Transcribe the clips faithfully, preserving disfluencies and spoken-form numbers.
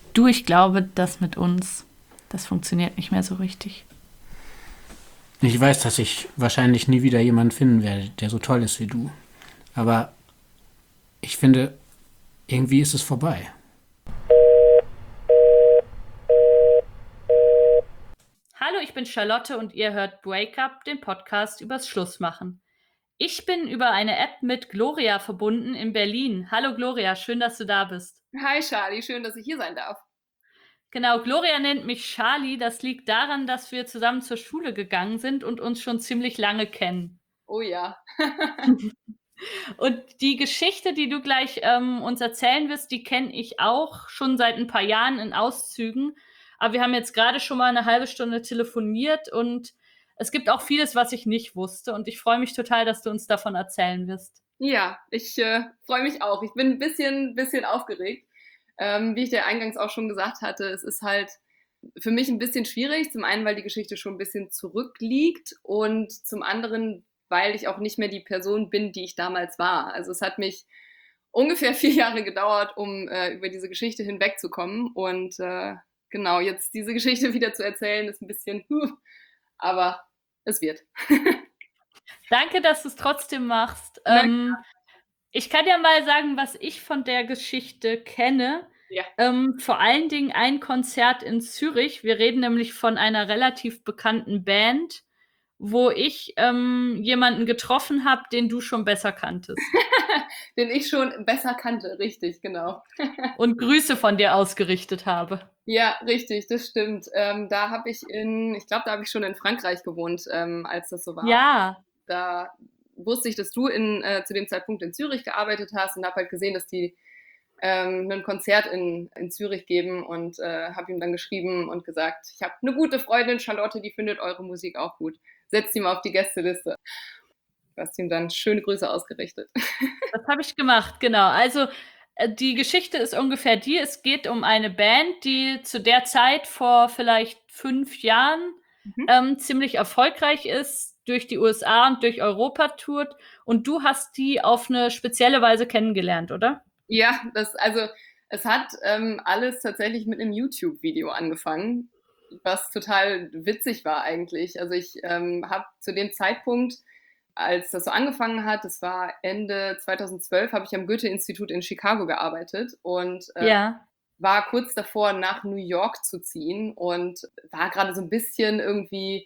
Du, ich glaube, das mit uns, das funktioniert nicht mehr so richtig. Ich weiß, dass ich wahrscheinlich nie wieder jemanden finden werde, der so toll ist wie du. Aber ich finde, irgendwie ist es vorbei. Hallo, ich bin Charlotte und ihr hört Break Up, den Podcast übers Schlussmachen. Ich bin über eine App mit Gloria verbunden in Berlin. Hallo Gloria, schön, dass du da bist. Hi Charlie, schön, dass ich hier sein darf. Genau, Gloria nennt mich Charlie. Das liegt daran, dass wir zusammen zur Schule gegangen sind und uns schon ziemlich lange kennen. Oh ja. Und die Geschichte, die du gleich ähm, uns erzählen wirst, die kenne ich auch schon seit ein paar Jahren in Auszügen. Aber wir haben jetzt gerade schon mal eine halbe Stunde telefoniert und es gibt auch vieles, was ich nicht wusste. Und ich freue mich total, dass du uns davon erzählen wirst. Ja, ich äh, freue mich auch. Ich bin ein bisschen, bisschen aufgeregt. Ähm, wie ich dir eingangs auch schon gesagt hatte, es ist halt für mich ein bisschen schwierig. Zum einen, weil die Geschichte schon ein bisschen zurückliegt und zum anderen, weil ich auch nicht mehr die Person bin, die ich damals war. Also es hat mich ungefähr vier Jahre gedauert, um äh, über diese Geschichte hinwegzukommen. Und äh, genau, jetzt diese Geschichte wieder zu erzählen, ist ein bisschen, huh, aber es wird. Danke, dass du es trotzdem machst. Na, Ähm, ich kann ja mal sagen, was ich von der Geschichte kenne. ja. Ähm, vor allen Dingen ein Konzert in Zürich. Wir reden nämlich von einer relativ bekannten Band, wo ich ähm, jemanden getroffen habe, den du schon besser kanntest. Den ich schon besser kannte, richtig, genau. Und Grüße von dir ausgerichtet habe. Ja, richtig, das stimmt. Ähm, da habe ich in, ich glaube, da habe ich schon in Frankreich gewohnt, ähm, als das so war. Ja, Da wusste ich, dass du in, äh, zu dem Zeitpunkt in Zürich gearbeitet hast und habe halt gesehen, dass die ähm, ein Konzert in, in Zürich geben und äh, habe ihm dann geschrieben und gesagt, ich habe eine gute Freundin, Charlotte, die findet eure Musik auch gut. Setzt sie mal auf die Gästeliste. Du hast ihm dann schöne Grüße ausgerichtet. das habe ich gemacht, genau. Also äh, die Geschichte ist ungefähr die, es geht um eine Band, die zu der Zeit vor vielleicht fünf Jahren Mhm. ähm, ziemlich erfolgreich ist, durch die U S A und durch Europa tourt. Und du hast die auf eine spezielle Weise kennengelernt, oder? Ja, das, also es hat ähm, alles tatsächlich mit einem YouTube-Video angefangen, was total witzig war eigentlich. Also ich ähm, habe zu dem Zeitpunkt, als das so angefangen hat, das war Ende zweitausendzwölf, habe ich am Goethe-Institut in Chicago gearbeitet und äh, Ja. war kurz davor, nach New York zu ziehen und war gerade so ein bisschen irgendwie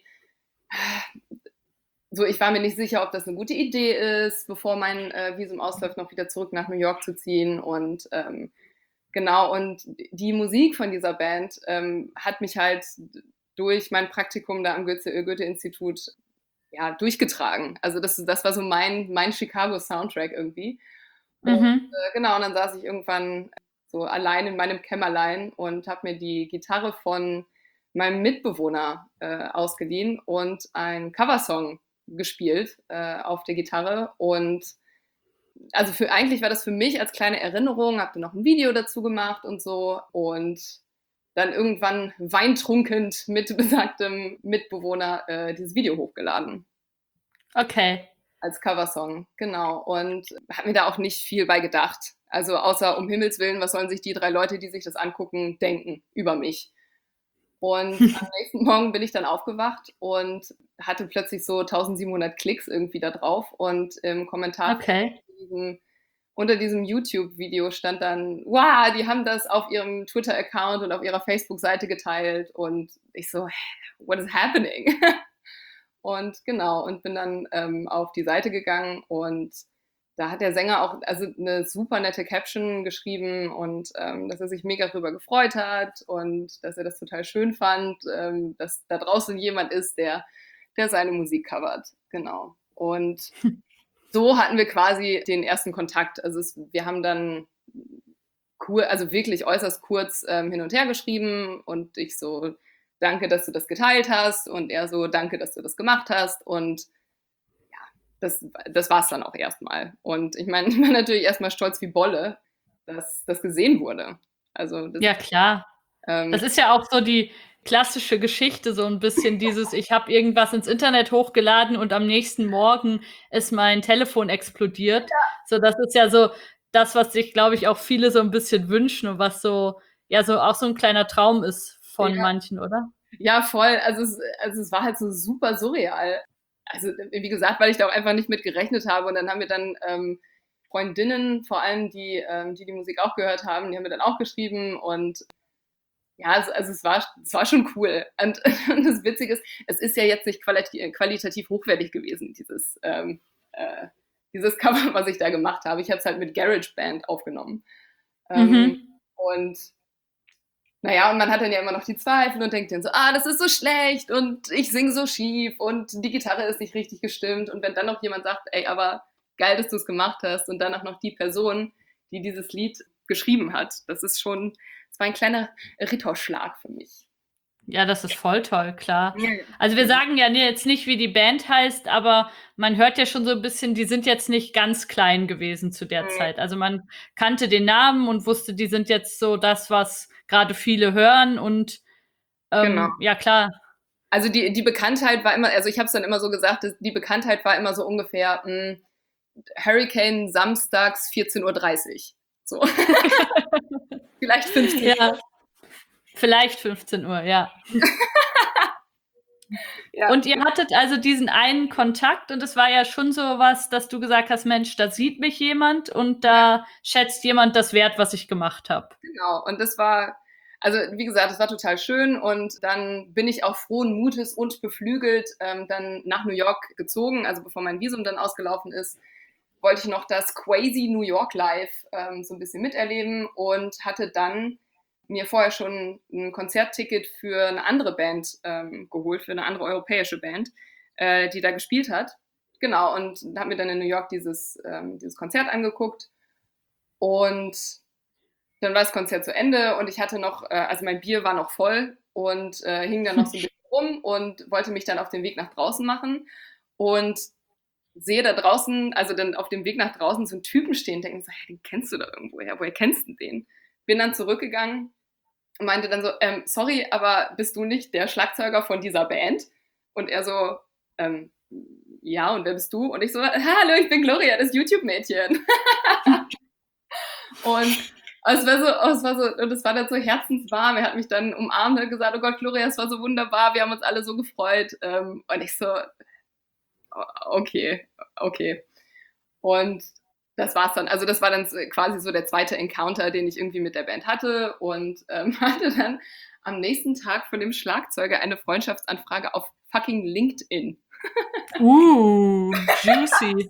so, ich war mir nicht sicher, ob das eine gute Idee ist, bevor mein äh, Visum ausläuft, noch wieder zurück nach New York zu ziehen. Und ähm, genau, und die Musik von dieser Band ähm, hat mich halt durch mein Praktikum da am Goethe- Goethe-Institut ja, durchgetragen. Also das, das war so mein, mein Chicago-Soundtrack irgendwie. Und Mhm. äh, genau, und dann saß ich irgendwann so allein in meinem Kämmerlein und habe mir die Gitarre von meinem Mitbewohner äh, ausgeliehen und einen Coversong gespielt äh, auf der Gitarre. Und also für eigentlich war das für mich als kleine Erinnerung, habe dann noch ein Video dazu gemacht und so. Und dann irgendwann weintrunkend mit besagtem Mitbewohner äh, dieses Video hochgeladen Okay. als Coversong, genau. Und habe mir da auch nicht viel bei gedacht. Also außer um Himmels Willen, was sollen sich die drei Leute, die sich das angucken, denken über mich? Und am nächsten Morgen bin ich dann aufgewacht und hatte plötzlich so tausendsiebenhundert Klicks irgendwie da drauf. Und im Kommentar Okay. unter diesem, unter diesem YouTube-Video stand dann, wow, die haben das auf ihrem Twitter-Account und auf ihrer Facebook-Seite geteilt. Und ich so, what is happening? Und genau, und bin dann ähm, auf die Seite gegangen und da hat der Sänger auch also eine super nette Caption geschrieben und ähm, dass er sich mega drüber gefreut hat und dass er das total schön fand, ähm, dass da draußen jemand ist, der, der seine Musik covert. Genau. Und so hatten wir quasi den ersten Kontakt. Also es, wir haben dann kur also wirklich äußerst kurz ähm, hin und her geschrieben und ich so, danke, dass du das geteilt hast und er so, danke, dass du das gemacht hast und das, das war es dann auch erstmal. Und ich meine, ich war natürlich erstmal stolz wie Bolle, dass das gesehen wurde. Also das, Ja, klar. ähm, Das ist ja auch so die klassische Geschichte, so ein bisschen dieses, ich habe irgendwas ins Internet hochgeladen und am nächsten Morgen ist mein Telefon explodiert. So, das ist ja so das, was sich, glaube ich, auch viele so ein bisschen wünschen und was so ja so auch so ein kleiner Traum ist von Ja. manchen, oder? Ja, voll. Also es, also es war halt so super surreal. Also wie gesagt, weil ich da auch einfach nicht mit gerechnet habe. Und dann haben wir dann ähm, Freundinnen, vor allem die, ähm, die die Musik auch gehört haben, die haben mir dann auch geschrieben. Und ja, also, also es, war, es war schon cool. Und, und das Witzige ist, es ist ja jetzt nicht qualitativ, qualitativ hochwertig gewesen, dieses, ähm, äh, dieses Cover, was ich da gemacht habe. Ich habe es halt mit GarageBand aufgenommen. Ähm, Mhm. und naja, und man hat dann ja immer noch die Zweifel und denkt dann so, ah, das ist so schlecht und ich singe so schief und die Gitarre ist nicht richtig gestimmt. Und wenn dann noch jemand sagt, ey, aber geil, dass du es gemacht hast und dann auch noch die Person, die dieses Lied geschrieben hat, das ist schon, das war ein kleiner Ritterschlag für mich. Ja, das ist voll toll, klar. Ja, Also wir sagen ja jetzt nicht, wie die Band heißt, aber man hört ja schon so ein bisschen, die sind jetzt nicht ganz klein gewesen zu der Zeit. Also man kannte den Namen und wusste, die sind jetzt so das, was gerade viele hören und genau. ähm, ja klar. Also die, die Bekanntheit war immer, also ich habe es dann immer so gesagt, die Bekanntheit war immer so ungefähr mh, Hurricane samstags vierzehn Uhr dreißig. So. Vielleicht fünfzehn Uhr. Ja, vielleicht fünfzehn Uhr, ja. Ja. Und ihr hattet also diesen einen Kontakt und es war ja schon so was, dass du gesagt hast, Mensch, da sieht mich jemand und da schätzt jemand das wert, was ich gemacht habe. Genau, und das war, also wie gesagt, das war total schön und dann bin ich auch frohen Mutes und beflügelt ähm, dann nach New York gezogen, also bevor mein Visum dann ausgelaufen ist, wollte ich noch das Crazy New York Live ähm, so ein bisschen miterleben und hatte dann mir vorher schon ein Konzertticket für eine andere Band ähm, geholt, für eine andere europäische Band, äh, die da gespielt hat. Genau, und habe mir dann in New York dieses, ähm, dieses Konzert angeguckt und dann war das Konzert zu Ende und ich hatte noch, äh, also mein Bier war noch voll und äh, hing dann noch so ein bisschen rum und wollte mich dann auf den Weg nach draußen machen und sehe da draußen, also dann auf dem Weg nach draußen so einen Typen stehen, denke so, hey, den kennst du da irgendwoher, woher kennst du den? Bin dann zurückgegangen und meinte dann so, ähm, sorry, aber bist du nicht der Schlagzeuger von dieser Band? Und er so, ähm, ja, und wer bist du? Und ich so, hallo, ich bin Gloria, das YouTube-Mädchen. Und es war so, oh, es war so, und es war dann so herzenswarm. Er hat mich dann umarmt und gesagt, oh Gott, Gloria, es war so wunderbar, wir haben uns alle so gefreut. Und ich so, okay, okay. Und das war's dann. Also das war dann quasi so der zweite Encounter, den ich irgendwie mit der Band hatte und ähm, hatte dann am nächsten Tag von dem Schlagzeuger eine Freundschaftsanfrage auf fucking LinkedIn. Uh, juicy.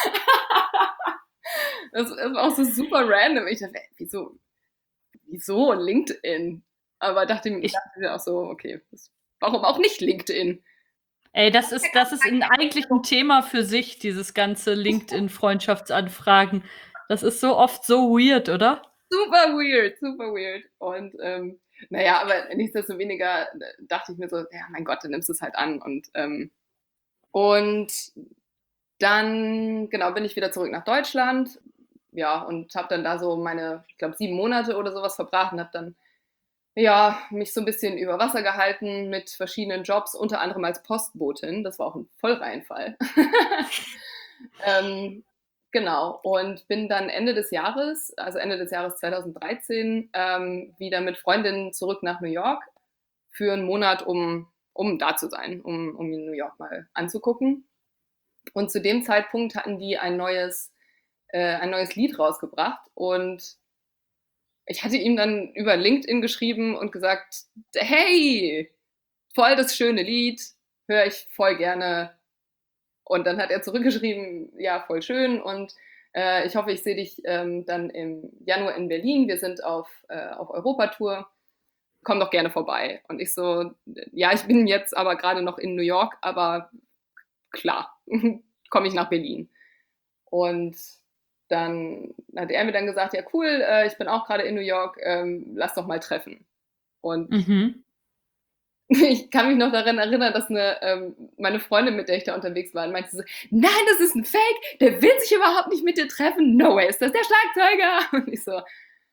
Das, das war auch so super random. Ich dachte, wieso, wieso LinkedIn? Aber dachte, ich dachte mir auch so, okay, warum auch nicht LinkedIn? Ey, das ist, das ist ein, eigentlich ein Thema für sich, dieses ganze LinkedIn-Freundschaftsanfragen. Das ist so oft so weird, oder? Super weird, super weird. Und ähm, naja, aber nichtsdestoweniger dachte ich mir so, ja, mein Gott, dann nimmst du es halt an. Und, ähm, und dann, genau, bin ich wieder zurück nach Deutschland. Ja, und habe dann da so meine, ich glaube, sieben Monate oder sowas verbracht und habe dann ja, mich so ein bisschen über Wasser gehalten mit verschiedenen Jobs, unter anderem als Postbotin. Das war auch ein Vollreinfall. ähm, genau. Und bin dann Ende des Jahres, also Ende des Jahres zweitausenddreizehn, ähm, wieder mit Freundinnen zurück nach New York für einen Monat, um, um da zu sein, um, um New York mal anzugucken. Und zu dem Zeitpunkt hatten die ein neues, äh, ein neues Lied rausgebracht und ich hatte ihm dann über LinkedIn geschrieben und gesagt, hey, voll das schöne Lied, höre ich voll gerne. Und dann hat er zurückgeschrieben, ja, voll schön und äh, ich hoffe, ich sehe dich ähm, dann im Januar in Berlin. Wir sind auf, äh, auf Europatour. Komm doch gerne vorbei. Und ich so, ja, ich bin jetzt aber gerade noch in New York, aber klar, komme ich nach Berlin. Und dann hat er mir dann gesagt, ja cool, äh, ich bin auch gerade in New York, ähm, lass doch mal treffen. Und Mhm. ich kann mich noch daran erinnern, dass eine, ähm, meine Freundin, mit der ich da unterwegs war, meinte so, nein, das ist ein Fake, der will sich überhaupt nicht mit dir treffen, no way, ist das der Schlagzeuger? Und ich so,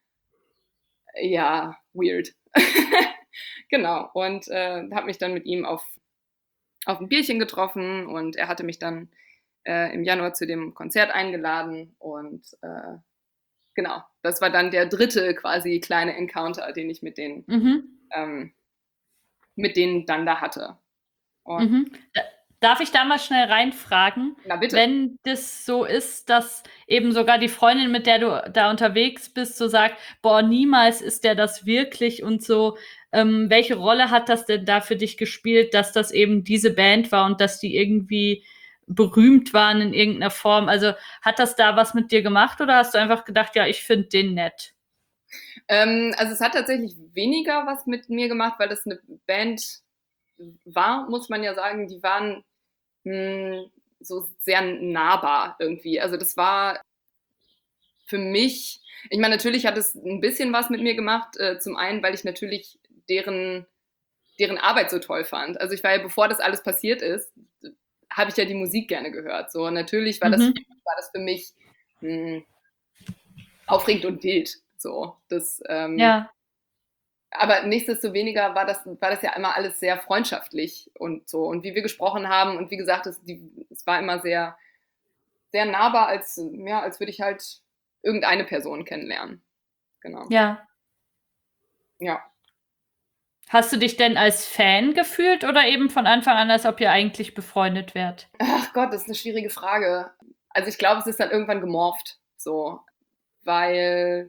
ja, weird. Genau, und äh, habe mich dann mit ihm auf, auf ein Bierchen getroffen und er hatte mich dann äh, im Januar zu dem Konzert eingeladen und äh, genau, das war dann der dritte quasi kleine Encounter, den ich mit denen, Mhm. ähm, mit denen dann da hatte. Und Mhm. Da darf ich da mal schnell reinfragen? na bitte. Wenn das so ist, dass eben sogar die Freundin, mit der du da unterwegs bist, so sagt: „Boah, niemals ist der das wirklich“ und so, ähm, welche Rolle hat das denn da für dich gespielt, dass das eben diese Band war und dass die irgendwie berühmt waren in irgend 'ner Form? Also, hat das da was mit dir gemacht oder hast du einfach gedacht: „Ja, ich finde den nett?“ Ähm, also es hat tatsächlich weniger was mit mir gemacht, weil das eine Band war, muss man ja sagen, die waren mh, so sehr nahbar irgendwie. Also das war für mich, ich meine, natürlich hat es ein bisschen was mit mir gemacht. Äh, zum einen, weil ich natürlich deren, deren Arbeit so toll fand. Also ich war ja, bevor das alles passiert ist, habe ich ja die Musik gerne gehört. So, natürlich war das, Mhm. war das für mich mh, aufregend und wild. So, das, ähm, Ja. aber nichtsdestoweniger war das, war das ja immer alles sehr freundschaftlich und so. Und wie wir gesprochen haben, und wie gesagt, es, die, es war immer sehr, sehr nahbar, als, ja, als würde ich halt irgendeine Person kennenlernen. Genau. Ja. Ja. Hast du dich denn als Fan gefühlt oder eben von Anfang an, als ob ihr eigentlich befreundet wärt? Ach Gott, das ist eine schwierige Frage. Also ich glaube, es ist dann irgendwann gemorpht. So. Weil,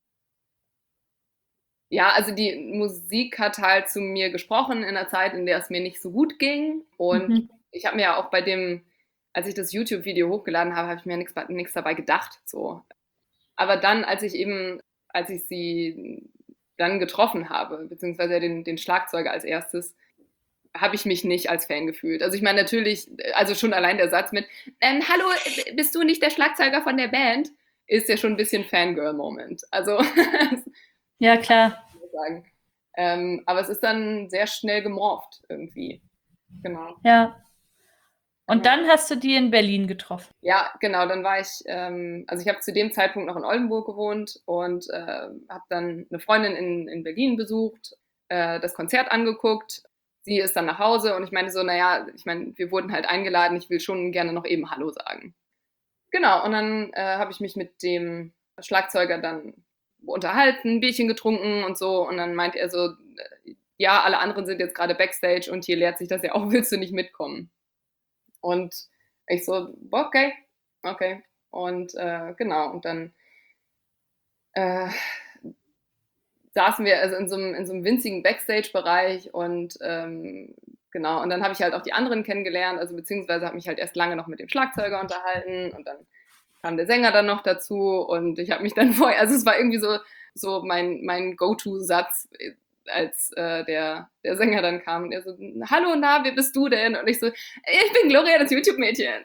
ja, also die Musik hat halt zu mir gesprochen in einer Zeit, in der es mir nicht so gut ging. Und Mhm. ich habe mir ja auch bei dem, als ich das YouTube-Video hochgeladen habe, habe ich mir nichts nichts dabei gedacht. So. Aber dann, als ich eben, als ich sie dann getroffen habe, beziehungsweise den, den Schlagzeuger als erstes, habe ich mich nicht als Fan gefühlt. Also ich meine natürlich, also schon allein der Satz mit, ähm, hallo, bist du nicht der Schlagzeuger von der Band? Ist ja schon ein bisschen Fangirl-Moment. Also, Ja, klar. sagen. Ähm, aber es ist dann sehr schnell gemorpht irgendwie. Genau. Ja. Und Ja. dann hast du die in Berlin getroffen. Ja, genau, dann war ich, ähm, also ich habe zu dem Zeitpunkt noch in Oldenburg gewohnt und äh, habe dann eine Freundin in, in Berlin besucht, äh, das Konzert angeguckt. Sie ist dann nach Hause und ich meinte so, naja, ich meine, wir wurden halt eingeladen, ich will schon gerne noch eben Hallo sagen. Genau, und dann äh, habe ich mich mit dem Schlagzeuger dann unterhalten, ein Bierchen getrunken und so. Und dann meint er so, äh, ja, alle anderen sind jetzt gerade Backstage und hier lehrt sich das ja auch, willst du nicht mitkommen? Und ich so, okay, okay. Und äh, genau, und dann äh, saßen wir also in so einem, in so einem winzigen Backstage-Bereich und ähm, genau, und dann habe ich halt auch die anderen kennengelernt, also beziehungsweise habe mich halt erst lange noch mit dem Schlagzeuger unterhalten und dann kam der Sänger dann noch dazu und ich habe mich dann vorher, also es war irgendwie so, so mein, mein Go-To-Satz, als äh, der, der Sänger dann kam und er so, hallo, na, wer bist du denn? Und ich so, ich bin Gloria, das YouTube-Mädchen.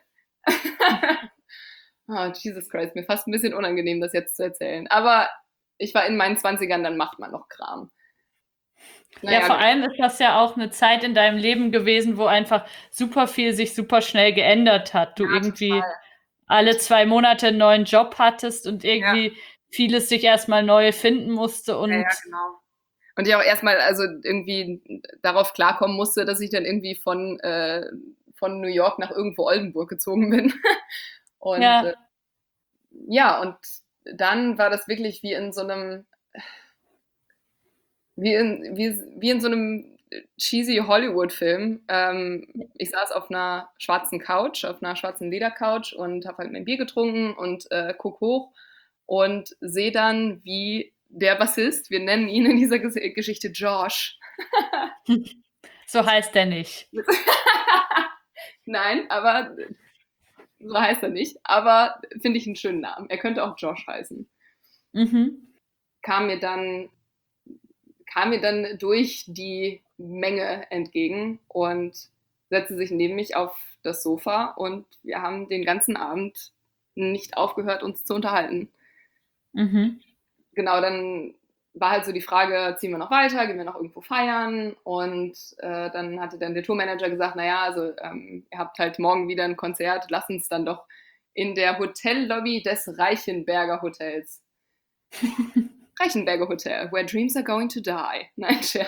Oh, Jesus Christ, mir fast ein bisschen unangenehm, das jetzt zu erzählen. Aber ich war in meinen Zwanzigern, dann macht man noch Kram. Ja, Naja, vor allem ist das ja auch eine Zeit in deinem Leben gewesen, wo einfach super viel sich super schnell geändert hat. Du ja, irgendwie total. alle zwei Monate einen neuen Job hattest und Ja, irgendwie vieles sich erst mal neu finden musste ja, ja, und genau. Und ich auch erstmal also irgendwie darauf klarkommen musste, dass ich dann irgendwie von, äh, von New York nach irgendwo Oldenburg gezogen bin. Und äh, ja, ja, und dann war das wirklich wie in so einem, wie in, wie, wie in so einem cheesy Hollywood-Film. Ähm, ich saß auf einer schwarzen Couch, auf einer schwarzen Ledercouch und habe halt mein Bier getrunken und äh, guck hoch und sehe dann, wie der Bassist, wir nennen ihn in dieser Ges Geschichte Josh. so heißt der nicht. Nein, aber so heißt er nicht. Aber finde ich einen schönen Namen. Er könnte auch Josh heißen. Mhm. Kam mir dann kam mir dann durch die Menge entgegen und setzte sich neben mich auf das Sofa und wir haben den ganzen Abend nicht aufgehört, uns zu unterhalten. Mhm. Genau, dann war halt so die Frage, ziehen wir noch weiter, gehen wir noch irgendwo feiern? Und äh, dann hatte dann der Tourmanager gesagt, naja, also ähm, ihr habt halt morgen wieder ein Konzert, lasst uns dann doch in der Hotellobby des Reichenberger Hotels. Reichenberger Hotel, where dreams are going to die. Nein, Scherz.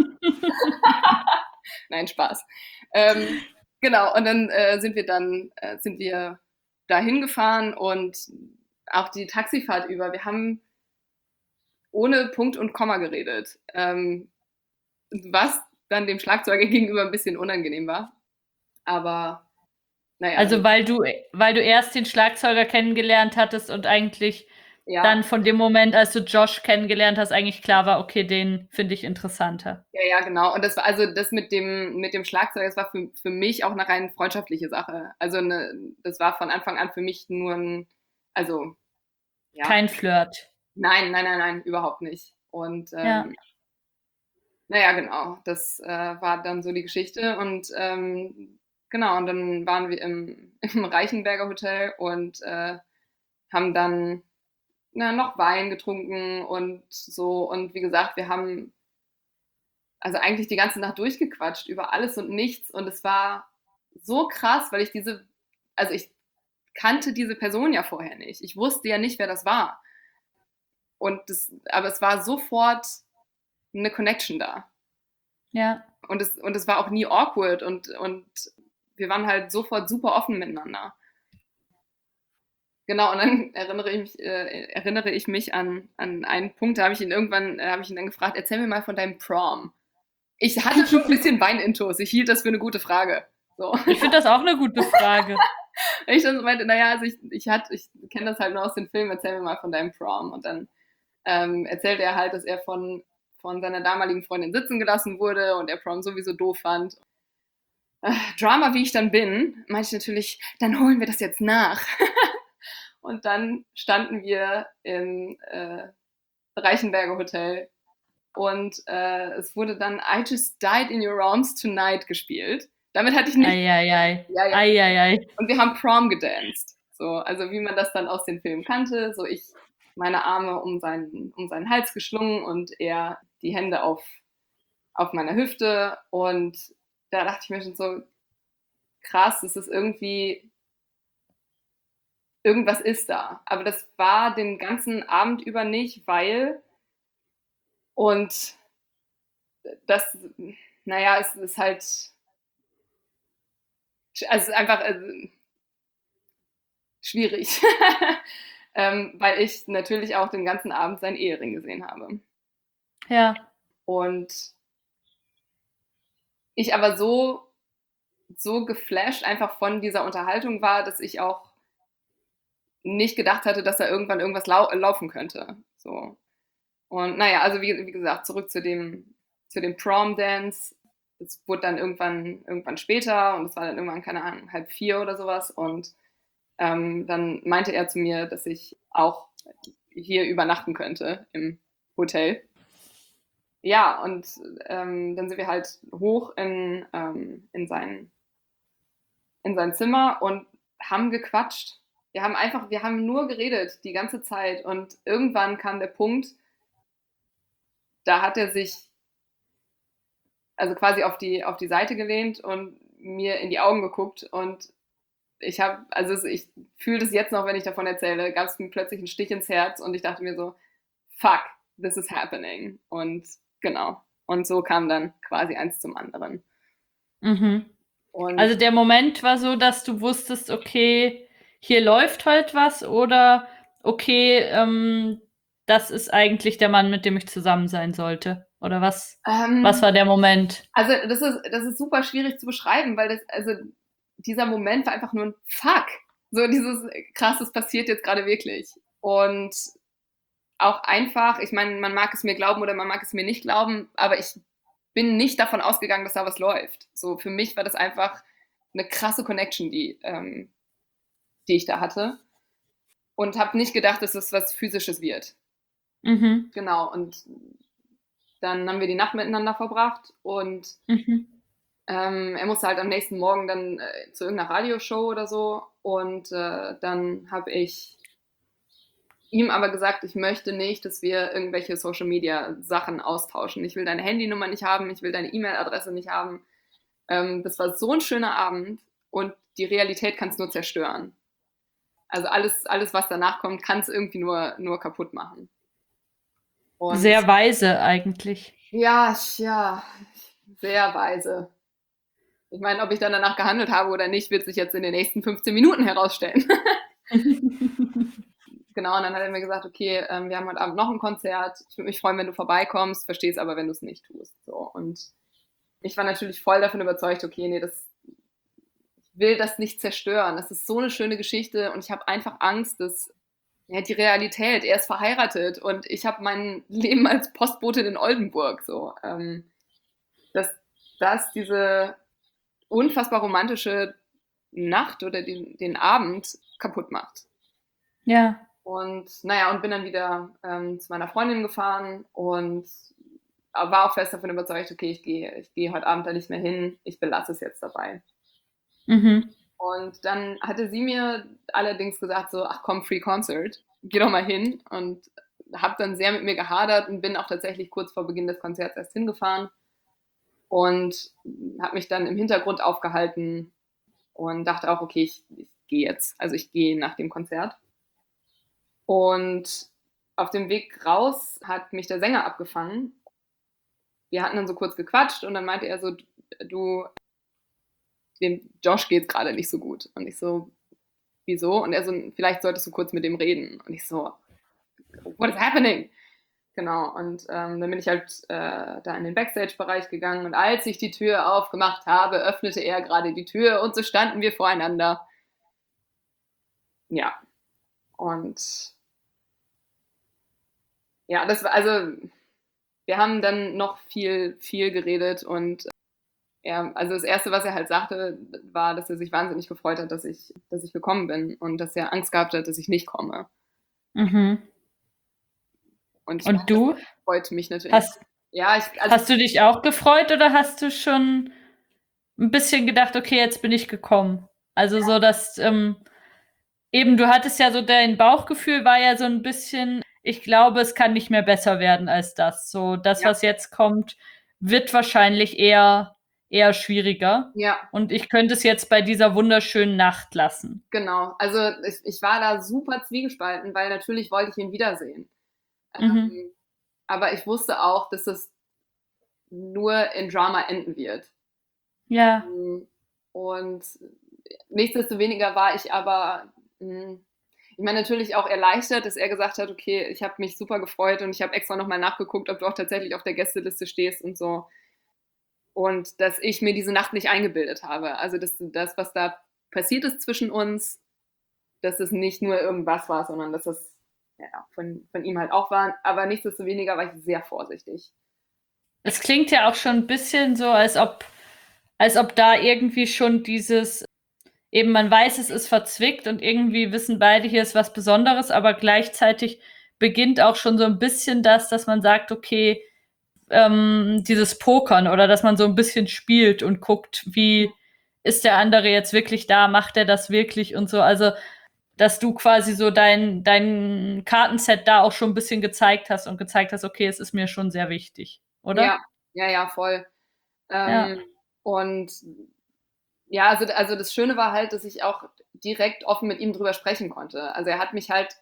Nein, Spaß. Ähm, genau, und dann äh, sind wir dann äh, sind wir da hingefahren und auch die Taxifahrt über, wir haben ohne Punkt und Komma geredet, ähm, was dann dem Schlagzeuger gegenüber ein bisschen unangenehm war. Aber naja. Also weil du, weil du erst den Schlagzeuger kennengelernt hattest und eigentlich ja. dann von dem Moment, als du Josh kennengelernt hast, eigentlich klar war, okay, den finde ich interessanter. Ja, ja, genau. Und das war also das mit dem, mit dem Schlagzeug, das war für, für mich auch eine rein freundschaftliche Sache. Also eine, das war von Anfang an für mich nur ein, also ja. Kein Flirt. Nein, nein, nein, nein, überhaupt nicht. Und ähm, Ja. naja, genau, das äh, war dann so die Geschichte. Und ähm, genau, und dann waren wir im, im Reichenberger Hotel und äh, haben dann na, noch Wein getrunken und so. Und wie gesagt, wir haben also eigentlich die ganze Nacht durchgequatscht über alles und nichts. Und es war so krass, weil ich diese, also ich kannte diese Person ja vorher nicht. Ich wusste ja nicht, wer das war. Und das, aber es war sofort eine Connection da. Ja. Und es, und es war auch nie awkward und, und wir waren halt sofort super offen miteinander. Genau, und dann erinnere ich mich, äh, erinnere ich mich an, an einen Punkt, da habe ich ihn irgendwann, äh, habe ich ihn dann gefragt, erzähl mir mal von deinem Prom. Ich hatte schon ein bisschen Weinintus, ich hielt das für eine gute Frage. So. Ich finde das auch eine gute Frage. Ich dann so meinte, naja, also ich, ich, ich kenne das halt nur aus den Filmen, erzähl mir mal von deinem Prom. Und dann ähm, erzählte er halt, dass er von, von seiner damaligen Freundin sitzen gelassen wurde und er Prom sowieso doof fand. Äh, Drama, wie ich dann bin, meinte ich natürlich, dann holen wir das jetzt nach. Und dann standen wir im äh, Reichenberger Hotel und äh, es wurde dann I Just Died in Your Arms Tonight gespielt. Damit hatte ich nicht... Ei, ei, ei. Ja, ja. Ei, ei, ei. Und wir haben Prom gedanced. So, also wie man das dann aus den Filmen kannte. So ich meine Arme um seinen, um seinen Hals geschlungen und er die Hände auf, auf meiner Hüfte. Und da dachte ich mir schon so, krass, das ist irgendwie... Irgendwas ist da. Aber das war den ganzen Abend über nicht, weil... Und das, naja, es ist halt... Also es ist einfach also, schwierig. ähm, weil ich natürlich auch den ganzen Abend seinen Ehering gesehen habe. Ja. Und ich aber so, so geflasht einfach von dieser Unterhaltung war, dass ich auch nicht gedacht hatte, dass da irgendwann irgendwas lau- laufen könnte. So. Und naja, also wie, wie gesagt, zurück zu dem, zu dem Prom-Dance. Es wurde dann irgendwann, irgendwann später und es war dann irgendwann, keine Ahnung, halb vier oder sowas. Und ähm, dann meinte er zu mir, dass ich auch hier übernachten könnte im Hotel. Ja, und ähm, dann sind wir halt hoch in, ähm, in, sein, in sein Zimmer und haben gequatscht. Wir haben einfach, wir haben nur geredet die ganze Zeit und irgendwann kam der Punkt, da hat er sich also quasi auf die, auf die Seite gelehnt und mir in die Augen geguckt und ich habe, also ich fühle das jetzt noch, wenn ich davon erzähle, gab es mir plötzlich einen Stich ins Herz und ich dachte mir so, fuck, this is happening. Und genau, und so kam dann quasi eins zum anderen. Mhm. Und also der Moment war so, dass du wusstest, okay, hier läuft halt was oder okay, ähm, das ist eigentlich der Mann, mit dem ich zusammen sein sollte. Oder was, ähm, was war der Moment? Also das ist, das ist super schwierig zu beschreiben, weil das, also dieser Moment war einfach nur ein Fuck. So dieses krass, das passiert jetzt gerade wirklich. Und auch einfach, ich meine, man mag es mir glauben oder man mag es mir nicht glauben, aber ich bin nicht davon ausgegangen, dass da was läuft. So für mich war das einfach eine krasse Connection, die, ähm, die ich da hatte. Und habe nicht gedacht, dass das was Physisches wird. Mhm. Genau, und dann haben wir die Nacht miteinander verbracht und Mhm. ähm, er musste halt am nächsten Morgen dann äh, zu irgendeiner Radioshow oder so und äh, dann habe ich ihm aber gesagt, ich möchte nicht, dass wir irgendwelche Social-Media-Sachen austauschen. Ich will deine Handynummer nicht haben, ich will deine E-Mail-Adresse nicht haben. Ähm, das war so ein schöner Abend und die Realität kann es nur zerstören. Also alles, alles, was danach kommt, kann es irgendwie nur, nur kaputt machen. Und Sehr weise eigentlich. ja, ja, sehr weise. Ich meine, ob ich dann danach gehandelt habe oder nicht, wird sich jetzt in den nächsten fünfzehn Minuten herausstellen. genau, und dann hat er mir gesagt, okay, ähm, wir haben heute Abend noch ein Konzert. Ich würde mich freuen, wenn du vorbeikommst, versteh's aber, wenn du es nicht tust. So. Und ich war natürlich voll davon überzeugt, okay, nee, das ich will das nicht zerstören. Das ist so eine schöne Geschichte und ich habe einfach Angst, dass ja, die Realität, er ist verheiratet und ich habe mein Leben als Postbotin in Oldenburg. So, ähm, dass das diese unfassbar romantische Nacht oder den, den Abend kaputt macht. Ja. Und naja, und bin dann wieder ähm, zu meiner Freundin gefahren und war auch fest davon überzeugt, okay, ich gehe ich gehe heute Abend da nicht mehr hin, ich belasse es jetzt dabei. Mhm. Und dann hatte sie mir allerdings gesagt so, ach komm, Free Concert, geh doch mal hin. Und habe dann sehr mit mir gehadert und bin auch tatsächlich kurz vor Beginn des Konzerts erst hingefahren und habe mich dann im Hintergrund aufgehalten und dachte auch, okay, ich, ich gehe jetzt. Also ich gehe nach dem Konzert. Und auf dem Weg raus hat mich der Sänger abgefangen. Wir hatten dann so kurz gequatscht und dann meinte er so, du, dem Josh geht's gerade nicht so gut. Und ich so, wieso? Und er so, vielleicht solltest du kurz mit dem reden. Und ich so, what is happening? Genau, und ähm, dann bin ich halt äh, da in den Backstage-Bereich gegangen und als ich die Tür aufgemacht habe, öffnete er gerade die Tür und so standen wir voreinander. Ja, und ja, das war, also, wir haben dann noch viel, viel geredet und er, also das Erste, was er halt sagte, war, dass er sich wahnsinnig gefreut hat, dass ich, dass ich gekommen bin und dass er Angst gehabt hat, dass ich nicht komme. Mhm. Und, ich Und meine, du? das freut mich natürlich. Hast, ja, ich, also, hast du dich auch gefreut oder hast du schon ein bisschen gedacht, okay, jetzt bin ich gekommen? Also so, dass ähm, eben, du hattest ja so, dein Bauchgefühl war ja so ein bisschen, ich glaube, es kann nicht mehr besser werden als das. So, das, ja, was jetzt kommt, wird wahrscheinlich eher, eher schwieriger. ja, Und ich könnte es jetzt bei dieser wunderschönen Nacht lassen. genau. Also ich, ich war da super zwiegespalten, weil natürlich wollte ich ihn wiedersehen. Mhm. Ähm, aber ich wusste auch, dass es nur in Drama enden wird. Ja. Und nichtsdestoweniger war ich aber, mh, ich meine, natürlich auch erleichtert, dass er gesagt hat, okay, ich habe mich super gefreut und ich habe extra nochmal nachgeguckt, ob du auch tatsächlich auf der Gästeliste stehst und so. Und dass ich mir diese Nacht nicht eingebildet habe. Also, dass das, was da passiert ist zwischen uns, dass es nicht nur irgendwas war, sondern dass es ja, von, von ihm halt auch war. Aber nichtsdestoweniger war ich sehr vorsichtig. Es klingt ja auch schon ein bisschen so, als ob, als ob da irgendwie schon dieses, eben man weiß, es ist verzwickt und irgendwie wissen beide, hier ist was Besonderes, aber gleichzeitig beginnt auch schon so ein bisschen das, dass man sagt, okay, ähm, dieses Pokern oder dass man so ein bisschen spielt und guckt, wie ist der andere jetzt wirklich da, macht er das wirklich und so. Also, dass du quasi so dein, dein Kartenset da auch schon ein bisschen gezeigt hast und gezeigt hast, okay, es ist mir schon sehr wichtig, Ja, oder? ja, ja, voll. Ja. Ähm, und ja, also, also das Schöne war halt, dass ich auch direkt offen mit ihm drüber sprechen konnte. Also er hat mich halt